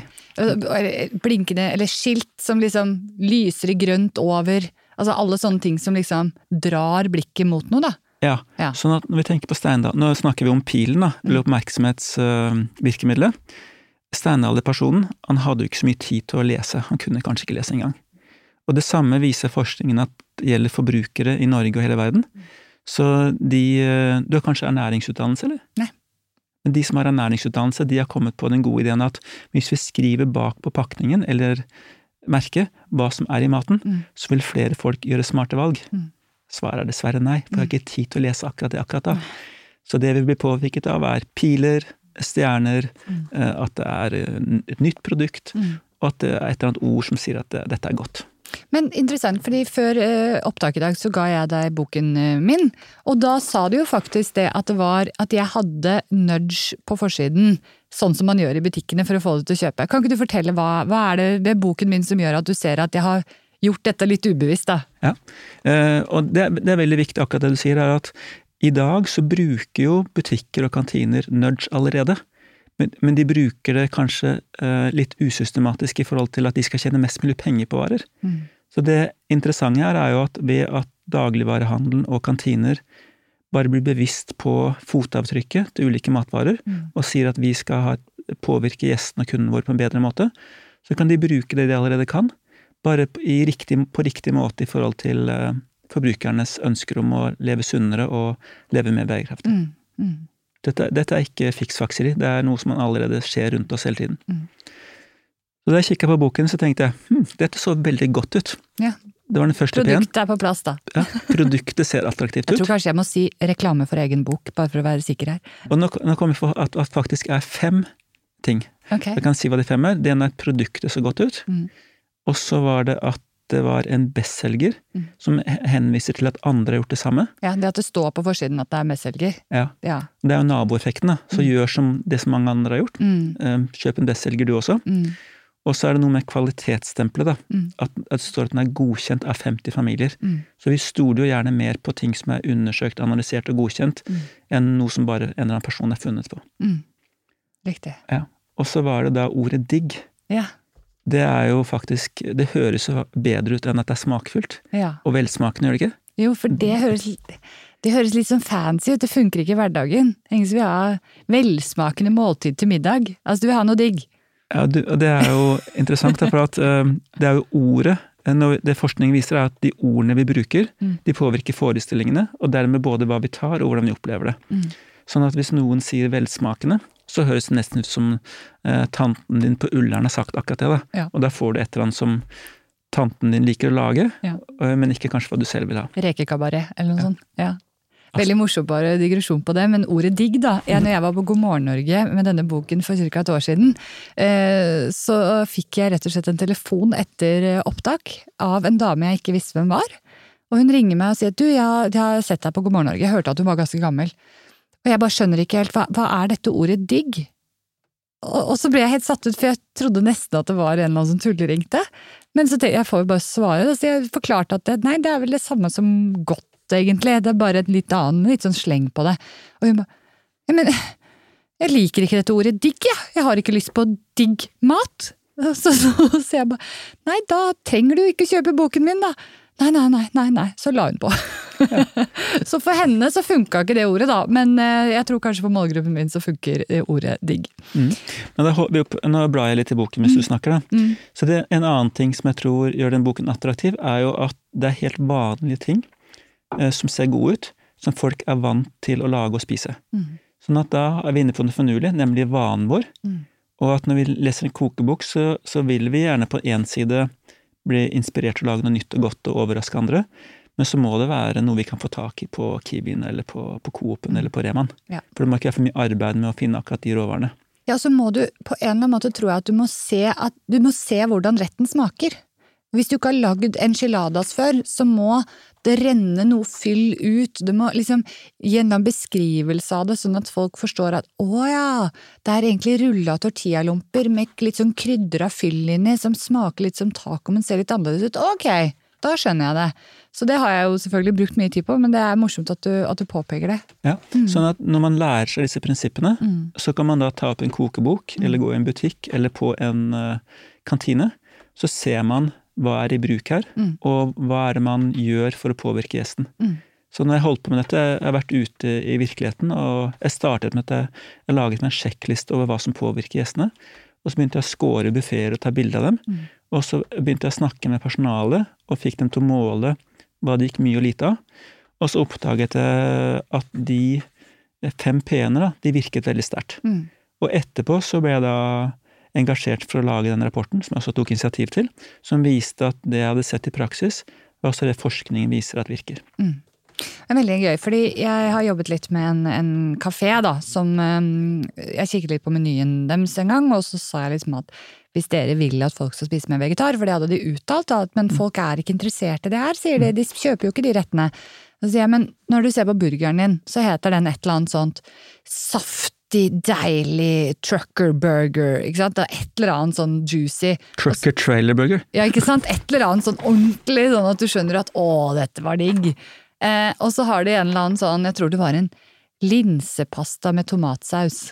meg. Blinkende, eller skilt som liksom lyser i grønt over... Altså alle sånne ting som liksom drar blikket mot noe, da. Ja, ja. Sånn at når vi tenker på Steindal, nå snakker vi om pilen, da, eller oppmerksomhetsvirkemiddelet. Uh, Steinalderpersonen, han hadde jo ikke så mye tid til å lese, han kunne kanskje ikke lese engang. Og det samme viser forskningen at det gjelder forbrukere i Norge og hele verden. Så de, uh, du har kanskje ernæringsutdannelse, eller? Nei. Men de som har ernæringsutdannelse, de har kommet på den gode ideen at hvis vi skriver bak på pakningen, eller merke hva som er i maten, mm. så vil flere folk gjøre smarte valg. Mm. Svaret er dessverre nei, for jeg har ikke tid til å lese akkurat det akkurat da. Mm. Så det vi blir påvirket av er piler, stjerner, mm. at det er et nytt produkt, mm. og at det er et eller annet ord som sier at det, dette er godt. Men interessant, fordi før eh, opptak i dag så ga jeg deg boken eh, min, og da sa du jo faktisk det at det var at jeg hadde nudge på forsiden, sånn som man gjør i butikkene for å få det til å kjøpe. Kan ikke du fortelle hva, hva er det ved boken min som gjør at du ser at jeg har gjort dette litt ubevisst da? Ja, eh, og det, det er veldig viktig akkurat det du sier, er at i dag så bruker jo butikker og kantiner nudge allerede. Men, men de bruker det kanskje uh, litt usystematisk i forhold til at de skal tjene mest mulig penger på varer. Mm. Så det interessante her er jo at ved at dagligvarehandelen og kantiner bare blir bevisst på fotavtrykket til ulike matvarer, mm. og sier at vi skal ha, påvirke gjesten og kunden vår på en bedre måte, så kan de bruke det de allerede kan, bare i riktig, på riktig måte i forhold til uh, forbrukernes ønsker om å leve sunnere og leve mer bærekraftig. Mm. Mm. Dette, dette er ikke fiksfakseri, det er noe som man allerede ser rundt oss hele tiden. Mm. Så da jeg kikket på boken, så tenkte jeg, hm, dette så veldig godt ut. Ja. Det var den første P-en. Produktet er på plass da. Ja, produktet ser attraktivt ut. Jeg tror kanskje jeg må si reklame for egen bok, bare for å være sikker her. Og nå, nå kommer vi for at det faktisk er fem ting. Okay. Jeg kan si hva de fem er. Det ene er at produktet så godt ut. Mm. Og så var det at det var en bestselger, mm. som henviser til at andre har gjort det samme. Ja, det at det står på forsiden at det er bestselger. Ja. Ja. Det er jo naboeffekten da, så mm. gjør som det som mange andre har gjort. Mm. Kjøp en bestselger du også. Mm. Og så er det noe med kvalitetsstempelet da, mm. at, at det står at den er godkjent av femti familier. Mm. Så vi stoler jo gjerne mer på ting som er undersøkt, analysert og godkjent, mm. enn noe som bare en eller annen person er funnet på. Mm. Riktig. Ja. Og så var det da ordet digg. Ja. Det er jo faktisk, det høres jo bedre ut enn at det er smakfullt. Ja. Og velsmakende, gjør det ikke? Jo, for det høres, Det høres litt sånn fancy ut, det funker ikke i hverdagen. Ingen som vil ha velsmakende måltid til middag. Altså, du vil ha noe digg. Ja, du, og det er jo interessant, for at uh, det er jo ordet, det forskning viser er at de ordene vi bruker, mm. de påvirker forestillingene, og dermed både hva vi tar og hvordan vi opplever det. Mm. Sånn at hvis noen sier velsmakende, så høres det nesten ut som uh, tanten din på Ullern har sagt akkurat det. Da. Ja. Og da får du et eller annet som tanten din liker å lage, ja. uh, men ikke kanskje hva du selv vil ha. Rekekabaret, eller noe ja. sånt. Ja. Veldig morsom bare digresjon på det, men ordet digg da. Jeg, når jeg var på God morgen Norge med denne boken for cirka et år siden, eh, så fikk jeg rett og slett en telefon etter opptak av en dame jeg ikke visste hvem var. Og hun ringer meg og sier, du, jeg, jeg har sett deg på God morgen Norge, jeg hørte at du var ganske gammel. Og jeg bare skjønner ikke helt, hva, hva er dette ordet digg? Og, og så ble jeg helt satt ut, for jeg trodde nesten at det var en eller annen som tulleringte. Men så tenkte jeg, jeg får jo bare svare, så jeg forklarte at det, nei, det er vel det samme som godt, egentlig. Det er bare et litt annen, litt sånn sleng på det. Og hun bare, ja, men jeg liker ikke dette ordet digg, jeg. Jeg har ikke lyst på digg mat. Så, så, så jeg bare, nei, da trenger du ikke kjøpe boken min da. Nei, nei, nei, nei, nei. Så la hun på. Ja. Så for henne så funket ikke det ordet da, men jeg tror kanskje for målgruppen min så funker ordet digg. Mm. Men da, nå blar jeg litt i boken mens mm. du snakker da. Mm. Så det, en annen ting som jeg tror gjør den boken attraktiv, er jo at det er helt vanlige ting som ser gode ut, som folk er vant til å lage og spise. Mm. Sånn at da er vi inne på det fornulige, nemlig vanen vår. Mm. Og at når vi leser en kokebok, så, så vil vi gjerne på en side bli inspirert til å lage noe nytt og godt og overraske andre, men så må det være noe vi kan få tak i på Kiwien, eller på, på Coop-en, eller på Reman. Ja. For det må ikke være for mye arbeid med å finne akkurat de råvarene. Ja, så må du på en eller annen måte tro at du må se, at du må se hvordan retten smaker. Hvis du ikke har lagd enchiladas før, så må det renne noe fyll ut. Du må liksom gi en beskrivelse av det, sånn at folk forstår at å ja, det er egentlig rullet tortillalomper med litt sånn krydret fyll inni, som smaker litt som taco, men ser litt annerledes ut. Ok, da skjønner jeg det. Så det har jeg jo selvfølgelig brukt mye tid på, men det er morsomt at du, at du påpeker det. Ja, mm. sånn at når man lærer seg disse prinsippene, mm. så kan man da ta opp en kokebok, mm. eller gå i en butikk, eller på en uh, kantine, så ser man hva er i bruk her, mm. og hva er det man gjør for å påvirke gjesten. Mm. Så når jeg holdt på med dette, jeg har vært ute i virkeligheten, og jeg startet med at jeg laget meg en sjekkliste over hva som påvirker gjestene, og så begynte jeg å score buffeter og ta bilder av dem, mm. og så begynte jeg å snakke med personalet, og fikk dem til å måle hva det gikk mye og lite av, og så oppdaget jeg at de fem P-ene, da, de virket veldig sterkt. Mm. Og etterpå så ble jeg da engasjert for å lage den rapporten, som jeg også tok initiativ til, som viste at det jeg hadde sett i praksis, var også det forskningen viser at virker. Mm. Det er veldig gøy, fordi jeg har jobbet litt med en, en kafé da, som um, jeg kikket litt på menyen deres en gang, og så sa jeg liksom at hvis dere vil at folk skal spise med vegetar, for det hadde de uttalt da, men folk er ikke interessert i det her, sier de, de kjøper jo ikke de rettene. Så sier jeg, men når du ser på burgeren din, så heter den et eller annet sånt saft, deilig trucker burger, ikke sant? Det er et eller annet sånn juicy. Trucker trailer burger? Ja, ikke sant? Et eller annet sånn ordentlig, sånn at du skjønner at å, dette var digg. Eh, og så har de en eller annen sånn, jeg tror det var en linsepasta med tomatsaus.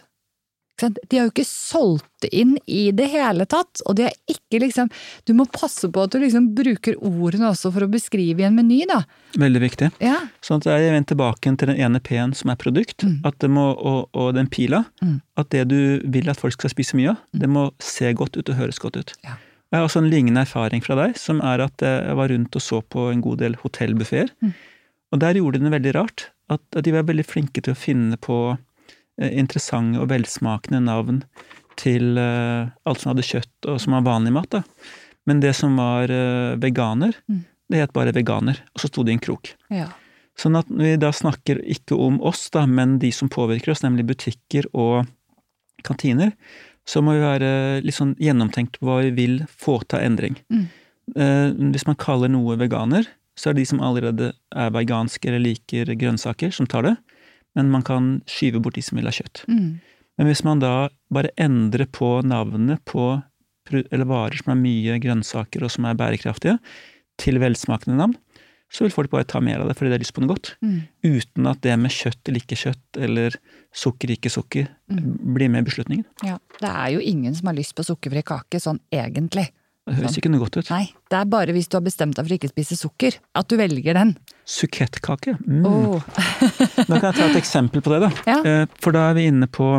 De har jo ikke solgt det inn i det hele tatt, og det er ikke liksom, du må passe på at du liksom bruker ordene også for å beskrive i en meny da. Veldig viktig. Ja. Sånn at jeg vender tilbake til den ene P-en som er produkt, mm. at det må, og, og den pila, mm. at det du vil at folk skal spise mye av, mm. det må se godt ut og høres godt ut. Ja. Jeg har også en lignende erfaring fra deg, som er at jeg var rundt og så på en god del hotellbuffeer, mm. og der gjorde den veldig rart, at, at de var veldig flinke til å finne på interessante og velsmakende navn til uh, alt som hadde kjøtt og som var vanlig mat da. Men det som var uh, veganer, mm. det het bare veganer, og så stod det i en krok. Ja. Sånn at vi da snakker ikke om oss da, men de som påvirker oss, nemlig butikker og kantiner, så må vi være litt sånn gjennomtenkt på hva vi vil få til endring. Mm. Uh, hvis man kaller noe veganer, så er det de som allerede er veganske eller liker grønnsaker som tar det, men man kan skyve bort de som vil ha kjøtt. Mm. Men hvis man da bare endrer på navnet på eller varer som er mye grønnsaker og som er bærekraftige, til velsmakende navn, så vil folk bare ta mer av det fordi det er lyst på noe godt, mm. uten at det med kjøtt eller ikke kjøtt, eller sukker ikke sukker, mm. blir med i beslutningen. Ja, det er jo ingen som har lyst på sukkerfri kake sånn egentlig. Det høres ikke noe godt ut. Nei, det er bare hvis du har bestemt deg for ikke å spise sukker, at du velger den. Sukettkake. Mm. Oh. Da kan jeg ta et eksempel på det da. Ja. For da er vi inne på,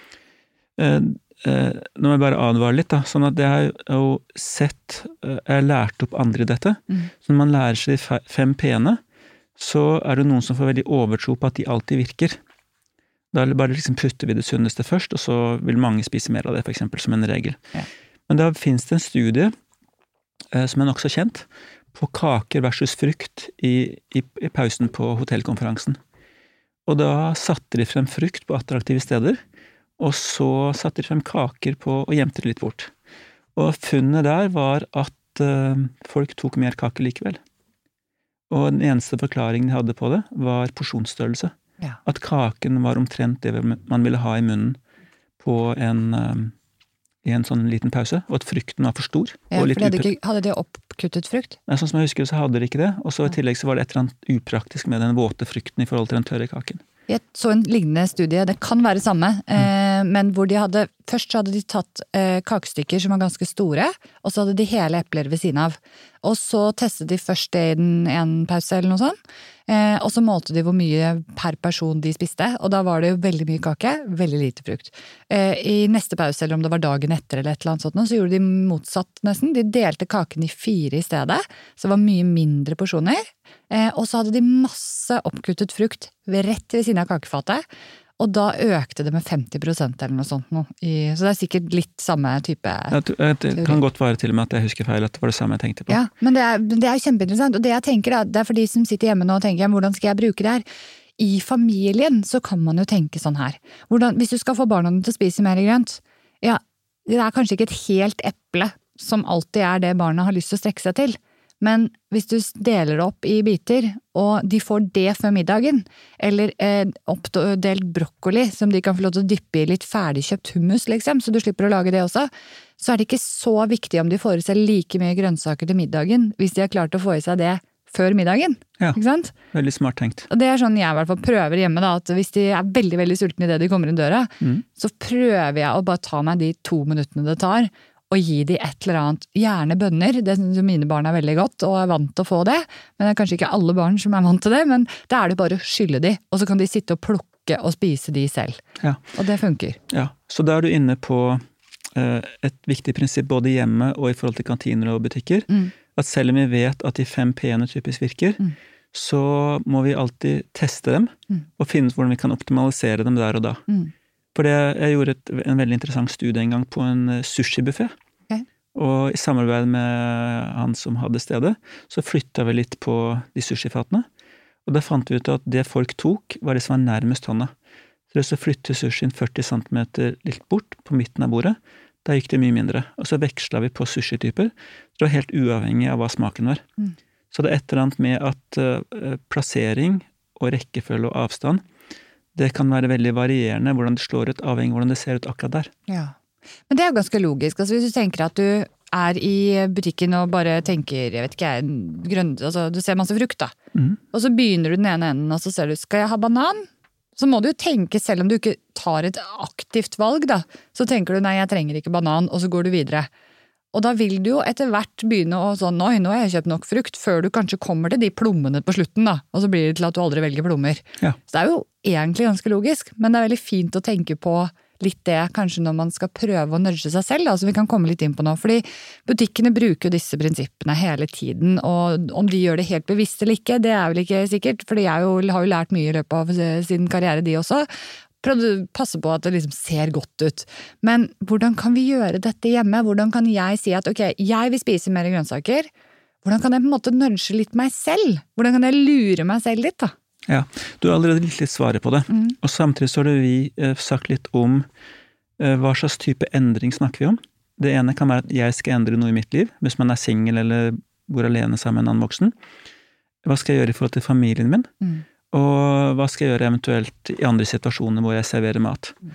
eh, eh, nå må jeg bare advare litt da, sånn at jeg har jo sett, jeg har lært opp andre i dette, mm. så når man lærer seg de fem p-ene, så er det noen som får veldig overtro på at de alltid virker. Da bare liksom putter vi det sunneste først, og så vil mange spise mer av det, for eksempel, som en regel. Ja. Men da finnes det en studie, eh, som er nok så kjent, på kaker versus frukt i, i, i pausen på hotellkonferansen. Og da satte de frem frukt på attraktive steder, og så satte de frem kaker på, og gjemte det litt bort. Og funnet der var at eh, folk tok mer kake likevel. Og den eneste forklaringen de hadde på det, var porsjonsstørrelse. Ja. At kaken var omtrent det man ville ha i munnen på en... Um, i en sånn liten pause, og at frukten var for stor. Ja, og litt for hadde, ikke, hadde de oppkuttet frukt? Nei, sånn som jeg husker så hadde de ikke det, og så i tillegg så var det et eller annet upraktisk med den våte frukten i forhold til den tørre kaken. Jeg så en lignende studie, det kan være samme, mm. eh, men hvor de hadde, først så hadde de tatt eh, kakestykker som var ganske store, og så hadde de hele epler ved siden av. Og så testet de først det i den en pause eller noe sånt, eh, og så målte de hvor mye per person de spiste, og da var det jo veldig mye kake, veldig lite frukt. Eh, I neste pause, eller om det var dagen etter eller et eller annet sånt, så gjorde de motsatt nesten. De delte kaken i fire i stedet, så det var mye mindre porsjoner, eh, og så hadde de masse oppkuttet frukt rett ved siden av kakefatet, og da økte det med femti prosent eller noe sånt nå. I, så det er sikkert litt samme type... Ja, det kan godt være til og med at jeg husker feil, at det var det samme jeg tenkte på. Ja, men det er, det er kjempeinteressant, og det jeg tenker da, det er for de som sitter hjemme nå og tenker, hvordan skal jeg bruke det her? I familien så kan man jo tenke sånn her. Hvordan, hvis du skal få barna til å spise mer grønt, ja, det er kanskje ikke et helt eple som alltid er det barna har lyst til å strekke seg til. Men hvis du deler det opp i biter, og de får det før middagen, eller eh, oppdelt brokkoli som de kan få lov til å dyppe i litt ferdigkjøpt hummus, liksom, så du slipper å lage det også, så er det ikke så viktig om de får i seg like mye grønnsaker til middagen, hvis de har klart å få i seg det før middagen. Ja, ikke sant? Veldig smart tenkt. Og det er sånn jeg i hvert fall prøver hjemme da, at hvis de er veldig, veldig sultne i det de kommer inn døra, mm. så prøver jeg å bare ta meg de to minuttene det tar, og gi de et eller annet, gjerne bønner, det synes mine barn er veldig godt, og er vant til å få det, men det er kanskje ikke alle barn som er vant til det, men da er det bare å skylle de, og så kan de sitte og plukke og spise de selv. Ja. Og det funker. Ja, så da er du inne på uh, et viktig prinsipp både hjemme og i forhold til kantiner og butikker, mm. at selv om vi vet at de fem p-ene typisk virker, mm. så må vi alltid teste dem, mm. og finne ut hvordan vi kan optimalisere dem der og da. Mm. For det, jeg gjorde et, en veldig interessant studie en gang på en sushi-buffet. Okay. Og i samarbeid med han som hadde stedet, så flyttet vi litt på de sushifatene. Og da fant vi ut at det folk tok, var det som var nærmest hånda. Så så flyttet sushien førti centimeter litt bort på midten av bordet. Da gikk det mye mindre. Og så vekslet vi på sushi-typer. Det var helt uavhengig av hva smaken var. Mm. Så det er et eller annet med at uh, plassering og rekkefølge og avstand, det kan være veldig varierende hvordan det slår ut, avhengig av hvordan det ser ut akkurat der. Ja, men det er jo ganske logisk. Altså hvis du tenker at du er i butikken og bare tenker, jeg vet ikke, grønn, altså du ser masse frukt da, mm. og så begynner du den ene enden, og så ser du, skal jeg ha banan? Så må du jo tenke, selv om du ikke tar et aktivt valg da, så tenker du, nei, jeg trenger ikke banan, og så går du videre. Og da vil du jo etter hvert begynne å sånn, oi, nå har jeg kjøpt nok frukt, før du kanskje kommer til de plommene på slutten da, og så blir det til at du aldri velger plommer. Ja. Så det er jo egentlig ganske logisk, men det er veldig fint å tenke på litt det, kanskje når man skal prøve å nudge seg selv, da, så vi kan komme litt inn på nå, fordi butikkene bruker jo disse prinsippene hele tiden, og om de gjør det helt bevisst eller ikke, det er vel ikke sikkert, for de har jo lært mye i løpet av sin karriere, de også, prøvde å passe på at det liksom ser godt ut. Men hvordan kan vi gjøre dette hjemme? Hvordan kan jeg si at, ok, jeg vil spise mer grønnsaker, hvordan kan jeg på en måte nudge litt meg selv? Hvordan kan jeg lure meg selv litt da? Ja, du har allerede litt litt svaret på det. Mm. Og samtidig så har vi eh, sagt litt om eh, hva slags type endring snakker vi om. Det ene kan være at jeg skal endre noe i mitt liv, hvis man er single eller bor alene sammen med en annen voksen. Hva skal jeg gjøre i forhold til familien min? Mm. Og hva skal jeg gjøre eventuelt i andre situasjoner hvor jeg serverer mat? Mm.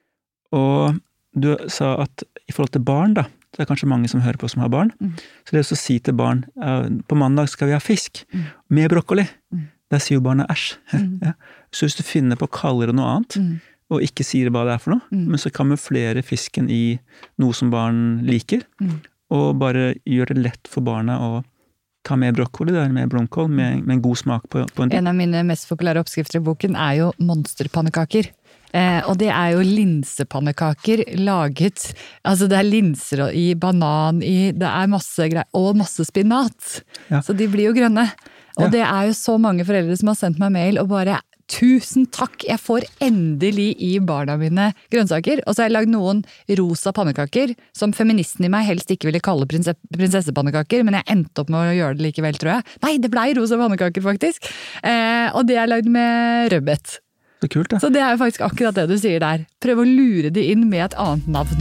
Og du sa at i forhold til barn da, det er kanskje mange som hører på som har barn, mm. så det er å si til barn, på mandag skal vi ha fisk mm. med brokkoli. Mm. Der sier jo barna æsj. Mm. Ja. Så hvis du finner på å kalle det noe annet, mm. og ikke sier hva det er for noe, mm. men så kamuflerer fisken i noe som barn liker, mm. og bare gjør det lett for barna å ta med brokkoli, det er med blomkål, med, med en god smak på, på en dipp. En av mine mest populære oppskrifter i boken er jo monsterpannekaker. Eh, og det er jo linsepannekaker laget, altså det er linser i banan, i, det er masse greier, og masse spinat. Ja. Så de blir jo grønne. Og Ja. det er jo så mange foreldre som har sendt meg mail og bare tusen takk, jeg får endelig i barna mine grønnsaker. Og så har jeg lagd noen rosa pannekaker, som feministen i meg helst ikke ville kalle prinse- prinsessepannekaker, men jeg endte opp med å gjøre det likevel, tror jeg. Nei, det blei rosa pannekaker, faktisk. Eh, og det er lagd med rødbet. Så kult, da. Så det er jo faktisk akkurat det du sier der. Prøv å lure det inn med et annet navn.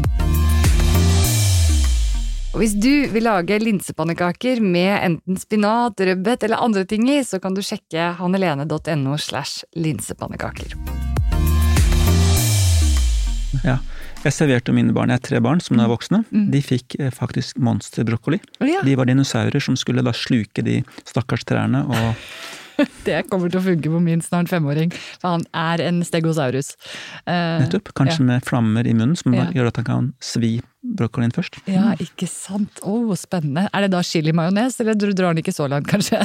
Og hvis du vil lage linsepannekaker med enten spinat, rødbet eller andre ting i, så kan du sjekke hannelene.no slash linsepannekaker. Ja. Jeg serverte mine barn, jeg har tre barn som nå er voksne, Mm. de fikk eh, faktisk monsterbrokkoli. Ja, De var dinosaurer som skulle da sluke de stakkars trærne, og det kommer til å funke på min snart femåring, for han er en stegosaurus. Eh, nettopp, kanskje med flammer i munnen, som Ja. gjør at han kan svi brokkolien først. Ja, ikke sant? Åh, oh, spennende. Er det da chili-majones, eller drar den ikke så langt, kanskje?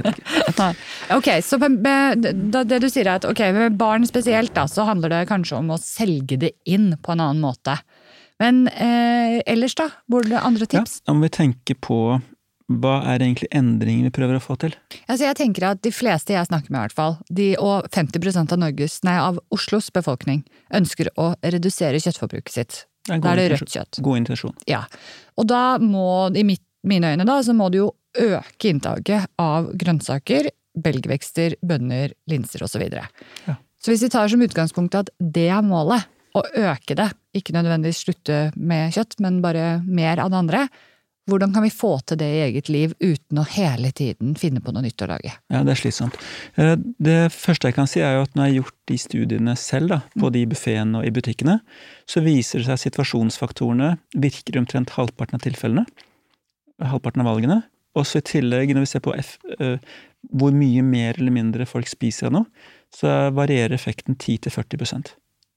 Nei. Ok, så med, med, da, det du sier er at ok, med barn spesielt da, så handler det kanskje om å selge det inn på en annen måte. Men eh, ellers da, hvor er det andre tips? Ja, da må vi tenke på hva er egentlig endringen vi prøver å få til? Altså, jeg tenker at de fleste jeg snakker med i hvert fall, de, og femti prosent av Norges, nei, av Oslos befolkning, ønsker å redusere kjøttforbruket sitt. Det Da er det rødt kjøtt. God intensjon. Ja. Og da må, i mitt, mine øyne da, så må du jo øke inntaket av grønnsaker, belgvekster, bønner, linser og så videre. Ja. Så hvis vi tar som utgangspunkt at det er målet, å øke det, ikke nødvendigvis slutte med kjøtt, men bare mer av det andre, hvordan kan vi få til det i eget liv uten å hele tiden finne på noe nytt å lage? Ja, det er slitsomt. Eh, Det første jeg kan si er jo at når jeg har gjort de studiene selv da, på de buffetene og i butikkene, så viser det seg at situasjonsfaktorene virker i omtrent halvparten av tilfellene, halvparten av valgene. Og så i tillegg, når vi ser på F, eh, hvor mye mer eller mindre folk spiser av noe, så varierer effekten ti til førti prosent.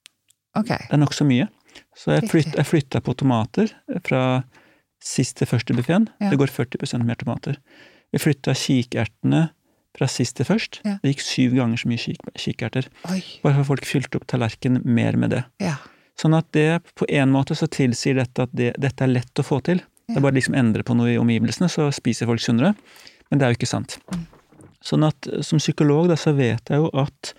Ok. Det er nok så mye. Så jeg, flytt, Riktig. jeg flyttet på tomater fra sist til første buffeten. Ja. Det går førti prosent mer tomater. Vi flyttet kikertene fra sist til først. Ja. Det gikk syv ganger så mye kik kikerter. Oi. Bare for folk fylte opp tallerkenen mer med det. Ja. Sånn at det, på en måte så tilsier dette at det, dette er lett å få til. Det er bare liksom endre på noe i omgivelsene, så spiser folk sunnere. Men det er jo ikke sant. Sånn at som psykolog da, så vet jeg jo at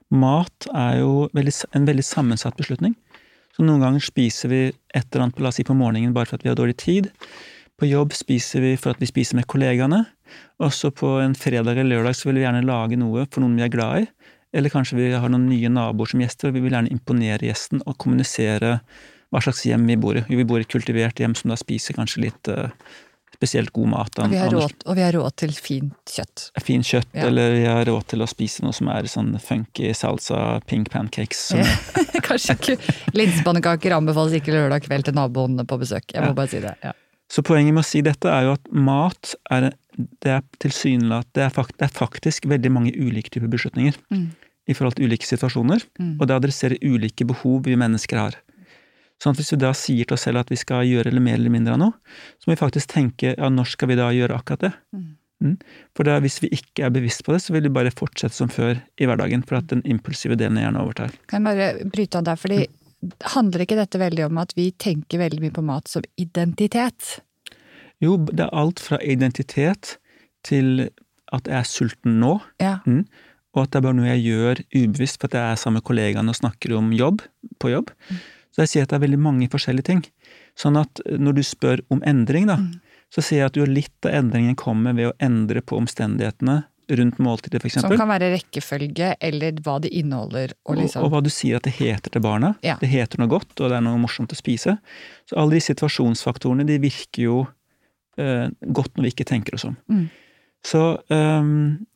mat er jo veldig, en veldig sammensatt beslutning. Så noen ganger spiser vi et eller annet på, la oss si, på morgenen bare for at vi har dårlig tid. På jobb spiser vi for at vi spiser med kollegaene. Også på en fredag eller lørdag så vil vi gjerne lage noe for noen vi er glad i. Eller kanskje vi har noen nye naboer som gjester, og vi vil gjerne imponere gjesten og kommunisere hva slags hjem vi bor i. Vi bor i et kultivert hjem som da spiser kanskje litt uh, spesielt god mat. Og vi, har råd, og vi har råd til fint kjøtt. Fin kjøtt, Ja. eller vi har råd til å spise noe som er sånn funky salsa, pink pancakes. Som, Kanskje ikke. Linsepannekaker anbefales ikke lørdag kveld til naboen på besøk. Jeg må Ja. bare si det. Ja. Så poenget med å si dette er jo at mat er, det er tilsynelatende, det er, fakt, det er faktisk veldig mange ulike typer beslutninger Mm. i forhold til ulike situasjoner, Mm. og det adresserer ulike behov vi mennesker har. Sånn at hvis vi da sier til oss selv at vi skal gjøre eller mer eller mindre av noe, så må vi faktisk tenke, ja, når skal vi da gjøre akkurat det? Mm. Mm. For da, hvis vi ikke er bevisst på det, så vil vi bare fortsette som før i hverdagen, for at den impulsive delen gjerne overtar. Kan jeg bare bryte av deg, fordi handler ikke dette veldig om at vi tenker veldig mye på mat som identitet? Jo, det er alt fra identitet til at jeg er sulten nå, Ja. mm, og at det er bare noe jeg gjør ubevisst for at jeg er sammen med kollegaene og snakker om jobb, på jobb. Mm. Så jeg sier at det er veldig mange forskjellige ting. Sånn at når du spør om endring da, Mm. så sier jeg at jo litt av endringen kommer ved å endre på omstendighetene rundt måltidet for Som eksempel. kan være rekkefølge, eller hva det inneholder. Og Og, liksom. og hva du sier at det heter til barna. Ja. Det heter noe godt, og det er noe morsomt å spise. Så alle de situasjonsfaktorene, de virker jo eh, godt når vi ikke tenker oss om. Mm. Så um,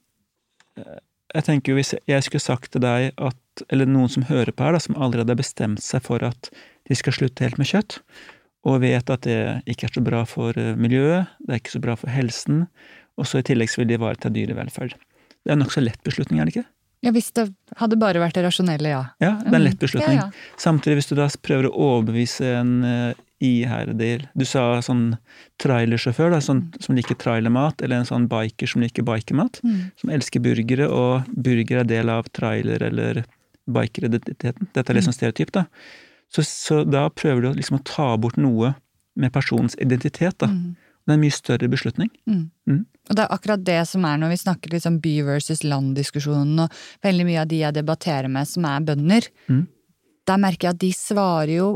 jeg tenker jo hvis jeg skulle sagt til deg at, eller noen som hører på her da, som allerede har bestemt seg for at de skal slutte helt med kjøtt, og vet at det ikke er så bra for miljøet, det er ikke så bra for helsen, og så i tillegg så vil de ivareta dyrevelferd. Det er en nokså lett beslutning, er det ikke? Ja, hvis det hadde bare vært det rasjonelle, ja. Ja, det er en lett beslutning. Ja, ja. Samtidig hvis du da prøver å overbevise en uh, iherdig. Du sa sånn trailersjåfør, da, sånn, som liker trailermat, eller en sånn biker som liker bikermat, mm. som elsker burgere, og burger er del av trailer- eller bikeridentiteten. Dette er litt sånn stereotyp, da. Så, så da prøver du liksom å ta bort noe med personens identitet, da. Mm. Det er en mye større beslutning. Mm. Mm. Og det er akkurat det som er når vi snakker liksom by versus land-diskusjonen, og veldig mye av de jeg debatterer med som er bønder, mm. der merker jeg at de svarer jo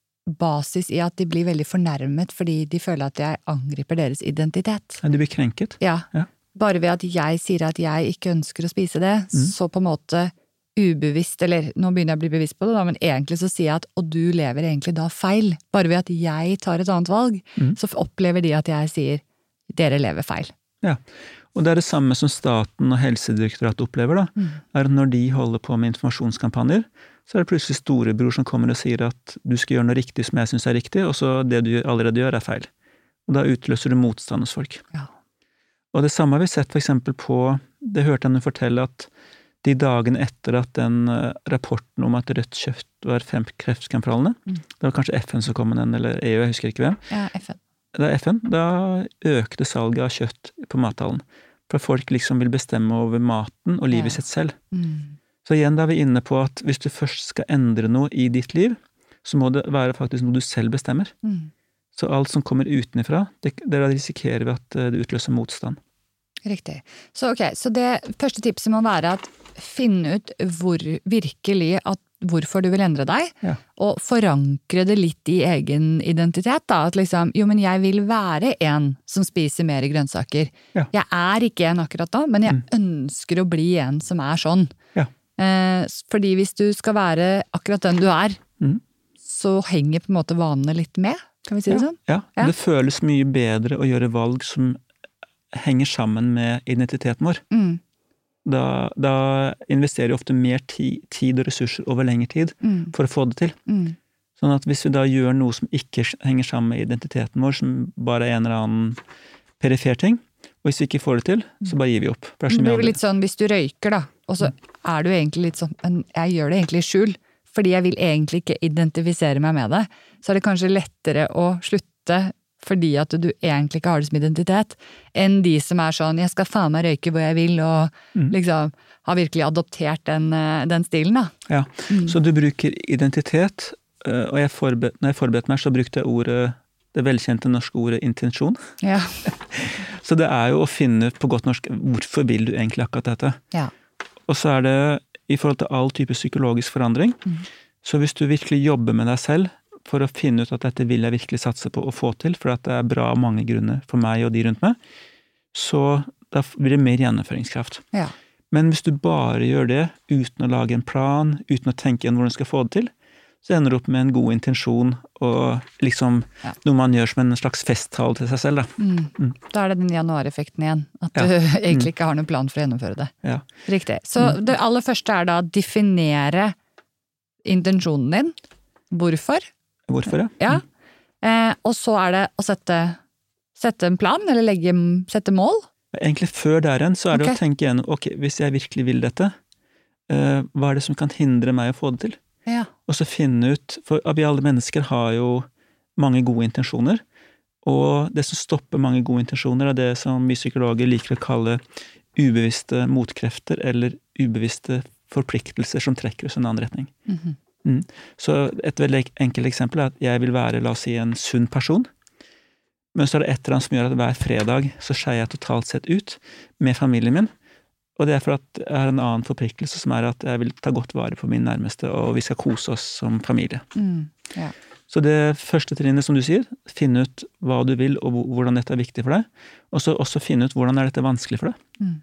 basis i at de blir veldig fornærmet fordi de føler at jeg angriper deres identitet. Ja, de blir krenket. Ja. ja. Bare ved at jeg sier at jeg ikke ønsker å spise det, mm. så på en måte ubevisst, eller nå begynner jeg å bli bevisst på det da, men egentlig så sier jeg at, og du lever egentlig da feil. Bare ved at jeg tar et annet valg, mm. så opplever de at jeg sier, dere lever feil. Ja, og det er det samme som staten og Helsedirektoratet opplever da, mm. er at når de holder på med informasjonskampanjer, så er det plutselig storebror som kommer og sier at du skal gjøre noe riktig som jeg synes er riktig, og så det du allerede gjør er feil. Og da utløser du motstand hos folk. Ja. Og det samme har vi sett for eksempel på, det hørte henne fortelle at de dagene etter at den rapporten om at rødt kjøtt var kreftfremkallende, mm. det var kanskje F N som kom med den, eller E U, jeg husker ikke hvem. Ja, F N. Det er F N. Da økte salget av kjøtt på mathallen. For folk liksom vil bestemme over maten og livet ja. sitt selv. Mm. Så igjen da er vi inne på at hvis du først skal endre noe i ditt liv, så må det være faktisk noe du selv bestemmer. Mm. Så alt som kommer utenifra, det, det risikerer vi at det utløser motstand. Riktig. Så ok, så det første tipset må være at finne ut hvor virkelig at hvorfor du vil endre deg, ja. og forankre det litt i egen identitet da, at liksom, jo, men jeg vil være en som spiser mer grønnsaker. Ja. Jeg er ikke en akkurat da, men jeg mm. ønsker å bli en som er sånn. Ja. Eh, fordi hvis du skal være akkurat den du er, mm. så henger på en måte vanene litt med, kan vi si det ja. sånn? Ja. ja, det føles mye bedre å gjøre valg som henger sammen med identiteten vår. Mm. Da, da investerer vi ofte mer tid, tid og ressurser over lengre tid mm. for å få det til. Mm. Sånn at hvis vi da gjør noe som ikke henger sammen med identiteten vår, som bare er en eller annen perifer ting, og hvis vi ikke får det til, så bare gir vi opp. Det, det blir litt sånn hvis du røyker da, og så er du egentlig litt sånn, men jeg gjør det egentlig i skjul, fordi jeg vil egentlig ikke identifisere meg med det, så er det kanskje lettere å slutte fordi at du egentlig ikke har det som identitet, enn de som er sånn, jeg skal faen meg røyke hvor jeg vil, og mm. liksom har virkelig adoptert den, den stilen da. Ja, mm. så du bruker identitet, og jeg forbered, når jeg forberedte meg, så brukte jeg ordet, det velkjente norske ordet intensjon. Ja. Så det er jo å finne på godt norsk, hvorfor vil du egentlig akkurat dette? Ja. Og så er det, i forhold til all type psykologisk forandring, mm. så hvis du virkelig jobber med deg selv, for å finne ut at dette vil jeg virkelig satse på å få til, for at det er bra av mange grunner for meg og de rundt meg, så da blir det mer gjennomføringskraft. Ja. Men hvis du bare gjør det uten å lage en plan, uten å tenke igjen hvordan du skal få det til, så ender du opp med en god intensjon og liksom ja. noe man gjør som en slags festtale til seg selv. Da, mm. Mm. Da er det den januareffekten igjen, at ja. du egentlig ikke har noen plan for å gjennomføre det. Ja. Riktig. Så mm. det aller første er da å definere intensjonen din. Hvorfor? Hvorfor, ja. ja. Eh, og så er det å sette, sette en plan, eller legge, sette mål. Egentlig før der igjen, så er det okay. å tenke igjen, ok, hvis jeg virkelig vil dette, eh, hva er det som kan hindre meg å få det til? Ja. Og så finne ut, for vi alle mennesker har jo mange gode intensjoner, og det som stopper mange gode intensjoner er det som vi psykologer liker å kalle ubevisste motkrefter, eller ubevisste forpliktelser som trekker oss i en annen retning. Mhm. Mm. Så et veldig enkelt eksempel er at jeg vil være, la oss si, en sunn person, men så er det et eller annet som gjør at hver fredag så skjer jeg totalt sett ut med familien min, og det er for at jeg har en annen forpliktelse som er at jeg vil ta godt vare på min nærmeste, og vi skal kose oss som familie. Mm. Ja. Så det første trinnet, som du sier, finne ut hva du vil og hvordan dette er viktig for deg, og så også finne ut hvordan er dette vanskelig for deg. Mm.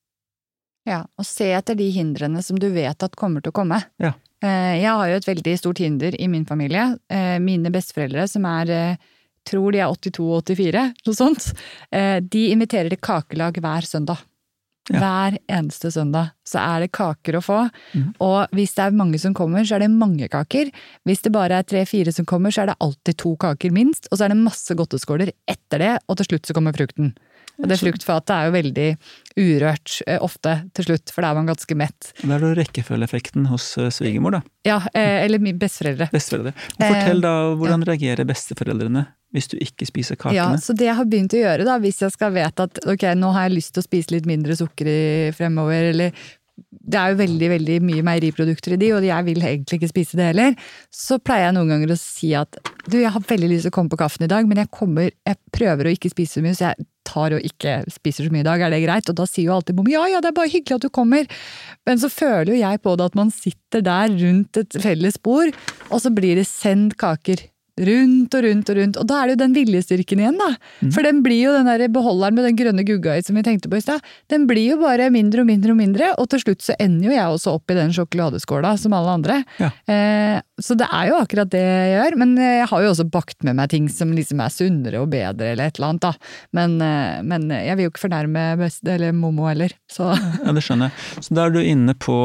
Ja, og se etter de hindrene som du vet at kommer til å komme. Ja. Jeg har jo et veldig stort hinder i min familie. Mine besteforeldre, som er, tror de er åttito og åttifire, noe sånt, de inviterer til kakelag hver søndag. Ja. Hver eneste søndag så er det kaker å få, mm. og hvis det er mange som kommer, så er det mange kaker. Hvis det bare er tre-fire som kommer, så er det alltid to kaker minst, og så er det masse godteskåler etter det, og til slutt så kommer frukten. Og det fruktfatet er jo veldig urørt ofte til slutt, for da er man ganske mett. Det er da rekkefølgeeffekten hos svigermor da. Ja, eller besteforeldre. Besteforeldre. Og fortell da, hvordan ja. reagerer besteforeldrene hvis du ikke spiser kakene? Ja, så det jeg har begynt å gjøre da, hvis jeg skal vite at ok, nå har jeg lyst til å spise litt mindre sukker i fremover, eller det er jo veldig, veldig mye meieriprodukter i de, og jeg vil egentlig ikke spise det heller, så pleier jeg noen ganger å si at du, jeg har veldig lyst til å komme på kaffen i dag, men jeg kommer, jeg prøver å ikke spise så mye, så jeg tar og ikke spiser så mye i dag, er det greit? Og da sier jo alltid mamma, ja, ja, det er bare hyggelig at du kommer. Men så føler jo jeg på det at man sitter der rundt et felles bord, og så blir det sendt kaker rundt og rundt og rundt, og da er det jo den viljestyrken igjen da, mm. for den blir jo den der beholderen med den grønne gugga i som vi tenkte på i sted, den blir jo bare mindre og mindre og mindre, og til slutt så ender jo jeg også opp i den sjokoladeskåla som alle andre. Ja. Eh, så det er jo akkurat det jeg gjør, men jeg har jo også bakt med meg ting som liksom er sunnere og bedre eller et eller annet da, men, men jeg vil jo ikke fornærme best, eller Momo heller. Så. Ja, det skjønner jeg. Så da er du inne på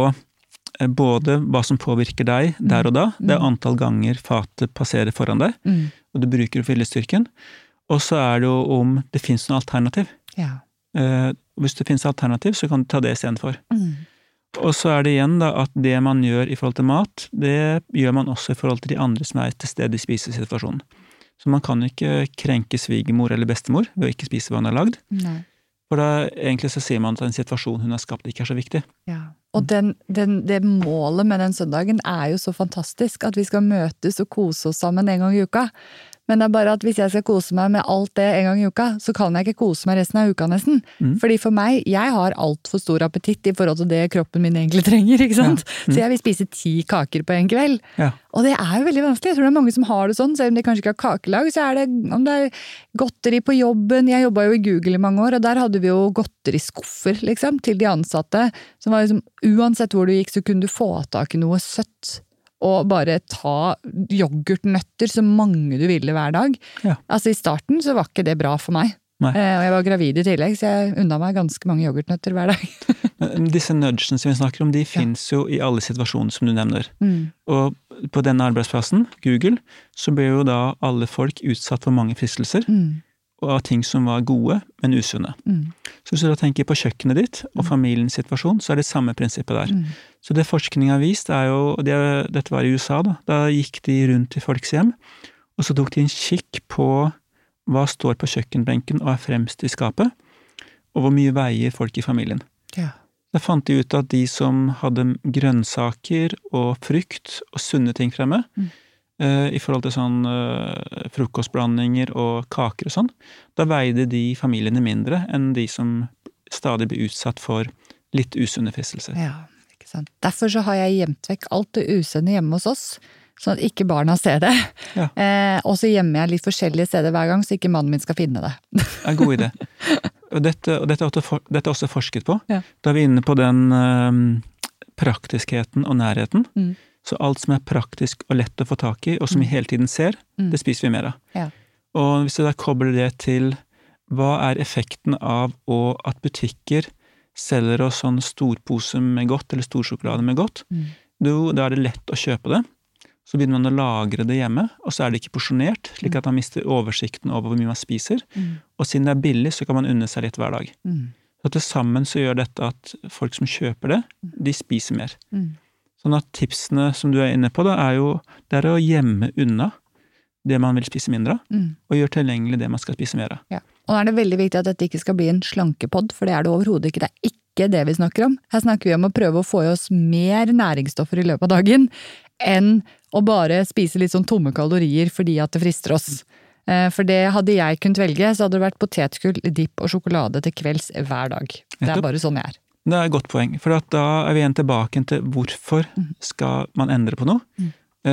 både hva som påvirker deg der og da, det er antall ganger fatet passerer foran deg, mm. og du bruker viljestyrken, og så er det jo om det finnes noen alternativ. Ja. Eh, hvis det finnes alternativ, så kan du ta det i stedet for. Mm. Og så er det igjen da at det man gjør i forhold til mat, det gjør man også i forhold til de andre som er til stede i spisesituasjonen. Så man kan ikke krenke svigermor eller bestemor ved å ikke spise hva hun har lagd. Nei. For da egentlig så sier man at en situasjon hun har skapt ikke er så viktig. Ja. Og den, den, det målet med den søndagen er jo så fantastisk, at vi skal møtes og kose oss sammen en gang i uka. Men det er bare at hvis jeg skal kose meg med alt det en gang i uka, så kan jeg ikke kose meg resten av uka nesten. Mm. Fordi for meg, jeg har alt for stor appetitt i forhold til det kroppen min egentlig trenger, ikke sant? Ja. Mm. Så jeg vil spise ti kaker på en kveld. Ja. Og det er jo veldig vanskelig. Jeg tror det er mange som har det sånn, selv om de kanskje ikke har kakelag, så er det, om det er godteri på jobben. Jeg jobbet jo i Google i mange år, og der hadde vi jo godteriskuffer, liksom, til de ansatte, som var liksom, uansett hvor du gikk, så kunne du få tak i noe søtt. Og bare ta yoghurtnøtter så mange du ville hver dag. Ja. Altså i starten så var ikke det bra for meg. Eh, og jeg var gravid i tillegg, så jeg unna meg ganske mange yoghurtnøtter hver dag. Disse nudgesene som vi snakker om, de ja. finnes jo i alle situasjoner som du nevner. Mm. Og på denne arbeidsplassen, Google, så ble jo da alle folk utsatt for mange fristelser. Mm. Og av ting som var gode, men usunne. Mm. Så hvis du da tenker på kjøkkenet ditt og familiens situasjon, så er det samme prinsippet der. Mm. Så det forskning har vist er jo, det, dette var i U S A da, da gikk de rundt til folks hjem, og så tok de en kikk på hva står på kjøkkenbenken og er fremst i skapet, og hvor mye veier folk i familien. Ja. Da fant de ut at de som hadde grønnsaker og frukt og sunne ting fremme, mm. uh, i forhold til sånn uh, frokostblandinger og kaker og sånn, da veide de familiene mindre enn de som stadig ble utsatt for litt usunne fristelser. Ja. Derfor så har jeg gjemt vekk alt det usunne hjemme hos oss, sånn at ikke barna ser det. Ja. Eh, og så gjemmer jeg litt forskjellige steder hver gang, så ikke mannen min skal finne det. Det er en god idé. Og dette, og dette, er også, dette er også forsket på. Ja. Da er vi inne på den um, praktiskheten og nærheten. Mm. Så alt som er praktisk og lett å få tak i, og som vi hele tiden ser, mm. det spiser vi mer av. Ja. Og hvis vi da kobler det til hva er effekten av å, at butikker selger oss sånn storpose med godt, eller storsjokolade med godt, mm. da er det lett å kjøpe det. Så begynner man å lagre det hjemme, og så er det ikke porsjonert, slik at man mister oversikten over hvor mye man spiser. Mm. Og siden det er billig, så kan man unne seg litt hver dag. Mm. Så til sammen så gjør dette at folk som kjøper det, de spiser mer. Mm. Sånn at tipsene som du er inne på da, er jo, det er å gjemme unna det man vil spise mindre av, mm. og gjøre tilgjengelig det man skal spise mer av. Ja. Og nå er det veldig viktig at dette ikke skal bli en slankepodd, for det er det overhodet ikke. Det er ikke det vi snakker om. Her snakker vi om å prøve å få i oss mer næringsstoffer i løpet av dagen, enn å bare spise litt sånn tomme kalorier fordi at det frister oss. For det hadde jeg kunnet velge, så hadde det vært potetgull, dipp og sjokolade til kvelds hver dag. Det er bare sånn jeg er. Det er et godt poeng, for da er vi igjen tilbake til hvorfor skal man endre på noe, mm.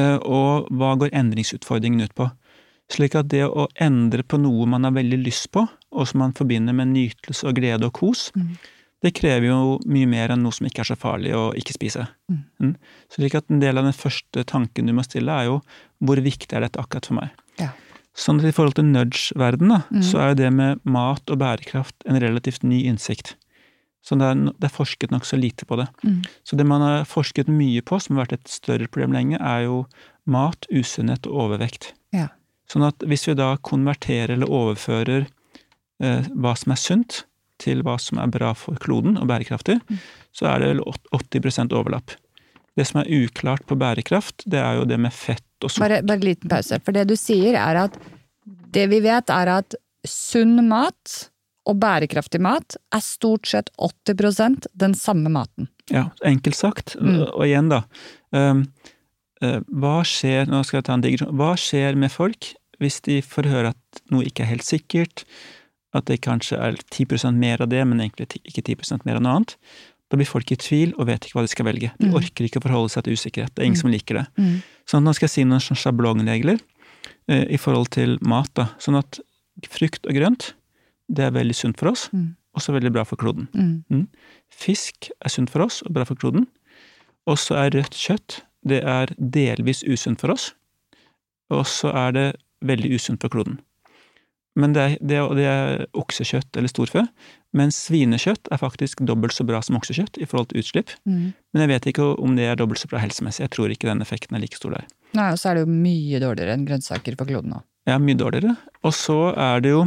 og hva går endringsutfordringen ut på. Slik at det å endre på noe man har veldig lyst på, og som man forbinder med nytelse og glede og kos, mm. det krever jo mye mer enn noe som ikke er så farlig å ikke spise. Mm. Mm. Slik at en del av den første tanken du må stille er jo, hvor viktig er dette akkurat for meg? Ja. Sånn at i forhold til nudge-verden da, mm. så er jo det med mat og bærekraft en relativt ny innsikt. Så det er, det er forsket nok så lite på det. Mm. Så det man har forsket mye på, som har vært et større problem lenge, er jo mat, usunnhet og overvekt. Ja. Sånn at hvis vi da konverterer eller overfører eh, hva som er sunt, til hva som er bra for kloden og bærekraftig, mm. så er det vel åtti prosent overlapp. Det som er uklart på bærekraft, det er jo det med fett og sukker. Bare, bare en liten pause, for det du sier er at det vi vet er at sunn mat og bærekraftig mat er stort sett åtti prosent den samme maten. Ja, enkelt sagt. Mm. Og igjen da, um, uh, hva skjer, nå skal jeg ta en digresjon, hva skjer med folk hvis de får høre at noe ikke er helt sikkert, at det kanskje er ti prosent mer av det, men egentlig ikke ti prosent mer av noe annet? Da blir folk i tvil og vet ikke hva de skal velge. De mm. orker ikke å forholde seg til usikkerhet. Det er ingen mm. som liker det. Mm. Sånn at nå skal jeg si noen sjablongregler eh, i forhold til mat. Da. Sånn at frukt og grønt, det er veldig sunt for oss, mm. og så veldig bra for kloden. Mm. Mm. Fisk er sunt for oss og bra for kloden. Og så er rødt kjøtt, det er delvis usunt for oss, og så er det veldig usunt for kloden. Men det er, det, er, det er oksekjøtt eller storfø, men svinekjøtt er faktisk dobbelt så bra som oksekjøtt i forhold til utslipp. Mm. Men jeg vet ikke om det er dobbelt så bra helsemessig. Jeg tror ikke den effekten er like stor der. Nei, og så er det jo mye dårligere enn grønnsaker på kloden nå. Ja, mye dårligere. Og så er det jo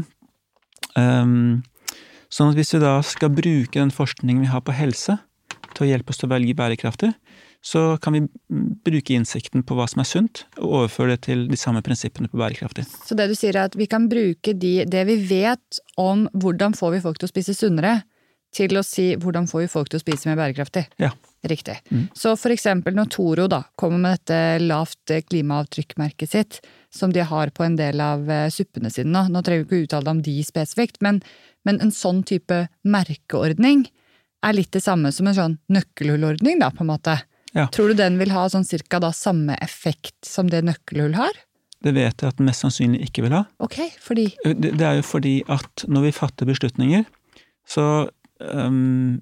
um, sånn at hvis vi da skal bruke den forskningen vi har på helse til å hjelpe oss til å velge bærekraftig, så kan vi bruke innsikten på hva som er sunt, og overføre det til de samme prinsippene på bærekraftig. Så det du sier er at vi kan bruke de, det vi vet om hvordan får vi folk til å spise sunnere, til å si hvordan får vi folk til å spise mer bærekraftig. Ja. Riktig. Mm. Så for eksempel når Toro da kommer med dette lavt klimaavtrykkmerket sitt, som de har på en del av suppene sine nå, nå trenger vi ikke uttale om de spesifikt, men, men en sånn type merkeordning er litt det samme som en sånn nøkkelhullordning da, på en måte. Ja. Tror du den vil ha sånn cirka da samme effekt som det nøkkelhull har? Det vet jeg at den mest sannsynlig ikke vil ha. Ok, fordi? Det, det er jo fordi at når vi fatter beslutninger, så, um,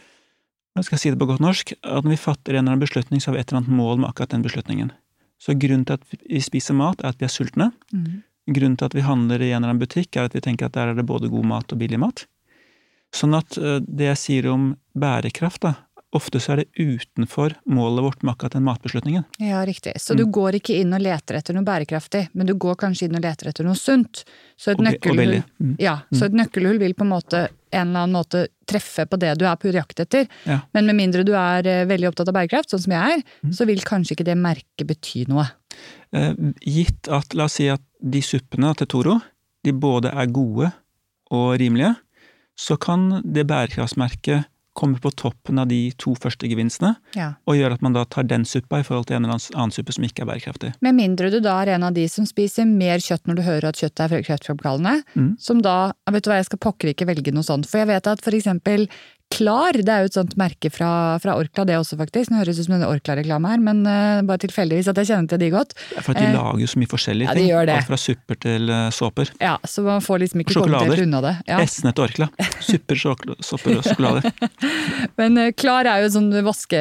jeg skal si det på godt norsk, at når vi fatter en eller annen beslutning, så har vi et eller annet mål med akkurat den beslutningen. Så grunnen til at vi spiser mat er at vi er sultne. Mm. Grunnen til at vi handler i en eller annen butikk er at vi tenker at der er det både god mat og billig mat. Sånn at uh, det jeg sier om bærekraft da, ofte så er det utenfor målet vårt med akkurat den matbeslutningen. Ja, riktig. Så du mm. går ikke inn og leter etter noe bærekraftig, men du går kanskje inn og leter etter noe sunt. Så et, og, nøkkelhull, og mm. ja, så et nøkkelhull vil på en måte, en eller annen måte treffe på det du er på jakt etter. Ja. Men med mindre du er uh, veldig opptatt av bærekraft, sånn som jeg er, mm. så vil kanskje ikke det merket bety noe. Eh, gitt at, la oss si at de suppene til Toro, de både er gode og rimelige, så kan det bærekraftsmerket komme på toppen av de to første gevinstene, ja. Og gjør at man da tar den suppa i forhold til en eller annen suppe som ikke er bærekraftig. Med mindre du da er en av de som spiser mer kjøtt når du hører at kjøttet er kreftfremkallende, mm. som da, vet du hva, jeg skal pokker ikke velge noe sånt, for jeg vet at for eksempel Klar, det er jo et sånt merke fra, fra Orkla det også faktisk, nå høres det ut som en Orkla-reklame her, men uh, bare tilfeldigvis at jeg kjenner til de godt. Det er for at de eh, lager jo så mye forskjellige ja, ting, de gjør det. Alt fra supper til uh, såper. Ja, så man får liksom ikke kommet helt unna det. Ja. Essene til Orkla, supper, såper og sjokolade. Men uh, Klar er jo et sånn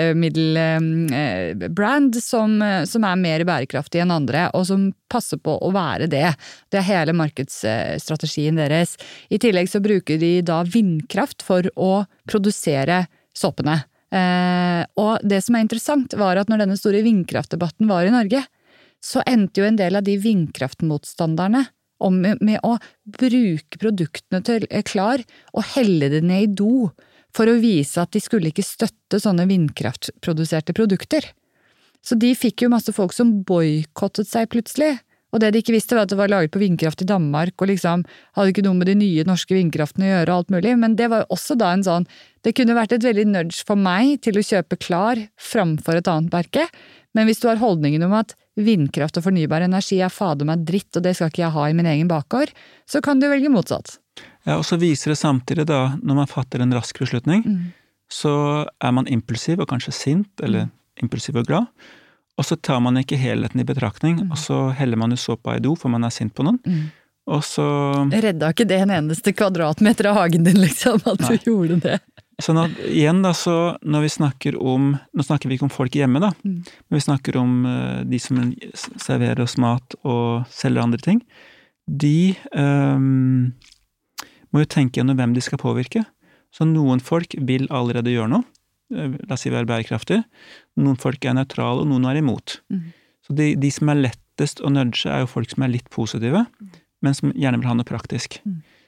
vaskemiddel-brand uh, som, uh, som er mer bærekraftig enn andre, og som passer på å være det. Det er hele markedsstrategien deres. I tillegg så bruker de da vindkraft for å produsere såpene. Eh, og det som er interessant var at når denne store vindkraftdebatten var i Norge, så endte jo en del av de vindkraftmotstanderne om med, med å bruke produktene til Klar og helle det ned i do for å vise at de skulle ikke støtte sånne vindkraftproduserte produkter. Så de fikk jo masse folk som boykottet seg plutselig. Og det de ikke visste var at det var laget på vindkraft i Danmark, og liksom hadde ikke noe med de nye norske vindkraftene å gjøre og alt mulig, men det var jo også da en sånn, det kunne vært et veldig nudge for meg til å kjøpe Klar framfor et annet merke, men hvis du har holdningen om at vindkraft og fornybar energi er fader meg dritt, og det skal ikke jeg ha i min egen bakgård, så kan du velge motsatt. Ja, og så viser det samtidig da, når man fatter en rask beslutning, mm. så er man impulsiv og kanskje sint, eller mm. impulsiv og glad, og så tar man ikke helheten i betraktning, mm. og så heller man jo såpa i do, for man er sint på noen. Mm. Og så... Redda ikke det en eneste kvadratmeter av hagen din, liksom, at Nei. Du gjorde det. Sånn at igjen da, så når vi snakker om, nå snakker vi ikke om folk hjemme da, mm. men vi snakker om uh, de som serverer oss mat og selger andre ting, de um, må jo tenke gjennom hvem de skal påvirke. Så noen folk vil allerede gjøre noe, la oss si være bærekraftig. Noen folk er nøytrale, og noen er imot. Mm. Så de, de som er lettest å nudge er jo folk som er litt positive, mm. men som gjerne vil ha noe praktisk. Mm.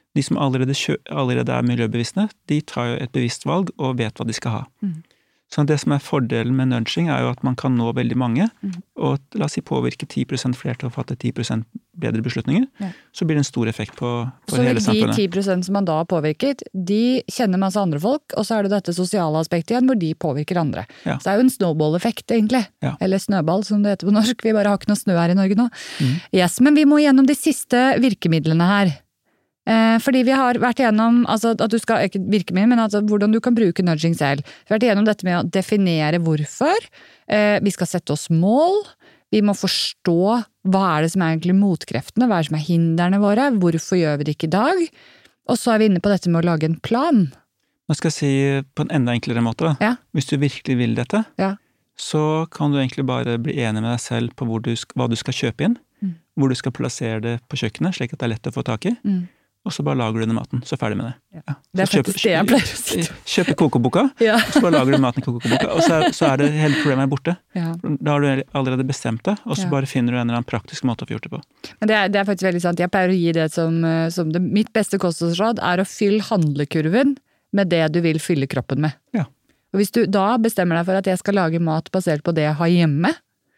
De som allerede, kjø, allerede er miljøbevisste, de tar jo et bevisst valg og vet hva de skal ha. Mm. Så det som er fordelen med nudging er jo at man kan nå veldig mange, mm. og la oss si påvirke ti prosent flere til å fatte ti prosent bedre beslutninger, ja. Så blir det en stor effekt på, på hele samfunnet. Så de ti prosent som man da har påvirket, de kjenner masse andre folk, og så er det dette sosiale aspektet igjen, hvor de påvirker andre. Ja. Så det er jo en snowball-effekt egentlig, ja. Eller snøball som det heter på norsk, vi bare har ikke noe snø her i Norge nå. Mm. Yes, men vi må gjennom de siste virkemidlene her. Fordi vi har vært igjennom, altså at du skal, ikke virkemiddel, men altså hvordan du kan bruke nudging selv. Vi har vært igjennom dette med å definere hvorfor, vi skal sette oss mål, vi må forstå hva er det som er egentlig motkreftene, hva er det som er hindrene våre, hvorfor gjør vi det ikke i dag, og så er vi inne på dette med å lage en plan. Nå skal jeg si på en enda enklere måte, ja. Hvis du virkelig vil dette, ja. Så kan du egentlig bare bli enig med deg selv på hvor du, hva du skal kjøpe inn, mm. hvor du skal plassere det på kjøkkenet, slik at det er lett å få tak i, mm. og så bare lager du den maten, så er ferdig med det. Ja. Det er faktisk det jeg pleier å si. Kjøpe kokeboka, ja. Og så bare lager du maten i kokeboka, og så er, så er det hele problemet borte. Ja. Da har du allerede bestemt det, og så ja. Bare finner du en eller annen praktisk måte å få gjort det på. Men det er, det er faktisk veldig sant. Jeg pleier å gi det som, som det, mitt beste kostholdsråd er å fylle handlekurven med det du vil fylle kroppen med. Ja. Og hvis du da bestemmer deg for at jeg skal lage mat basert på det jeg har hjemme,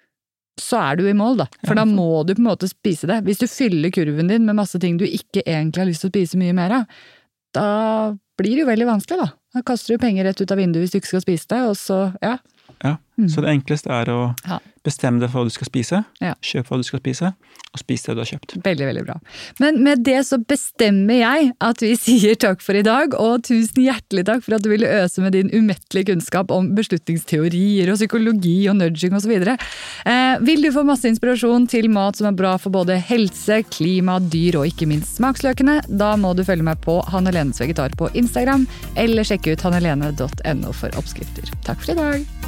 så er du i mål da, for ja. Da må du på en måte spise det. Hvis du fyller kurven din med masse ting du ikke egentlig har lyst til å spise mye mer av, da blir det jo veldig vanskelig da. Da kaster du penger rett ut av vinduet hvis du ikke skal spise det, og så, ja. Ja, mm. Så det enkleste er å ja. Bestemme deg for hva du skal spise, ja. Kjøp hva du skal spise, og spise det du har kjøpt. Veldig, veldig bra. Men med det så bestemmer jeg at vi sier takk for i dag, og tusen hjertelig takk for at du ville øse med din umettelige kunnskap om beslutningsteorier og psykologi og nudging og så videre. Eh, vil du få masse inspirasjon til mat som er bra for både helse, klima, dyr og ikke minst smaksløkene, da må du følge med på Hanne Lenes Vegetar på Instagram, eller sjekke ut hannelene punktum no for oppskrifter. Takk for i dag!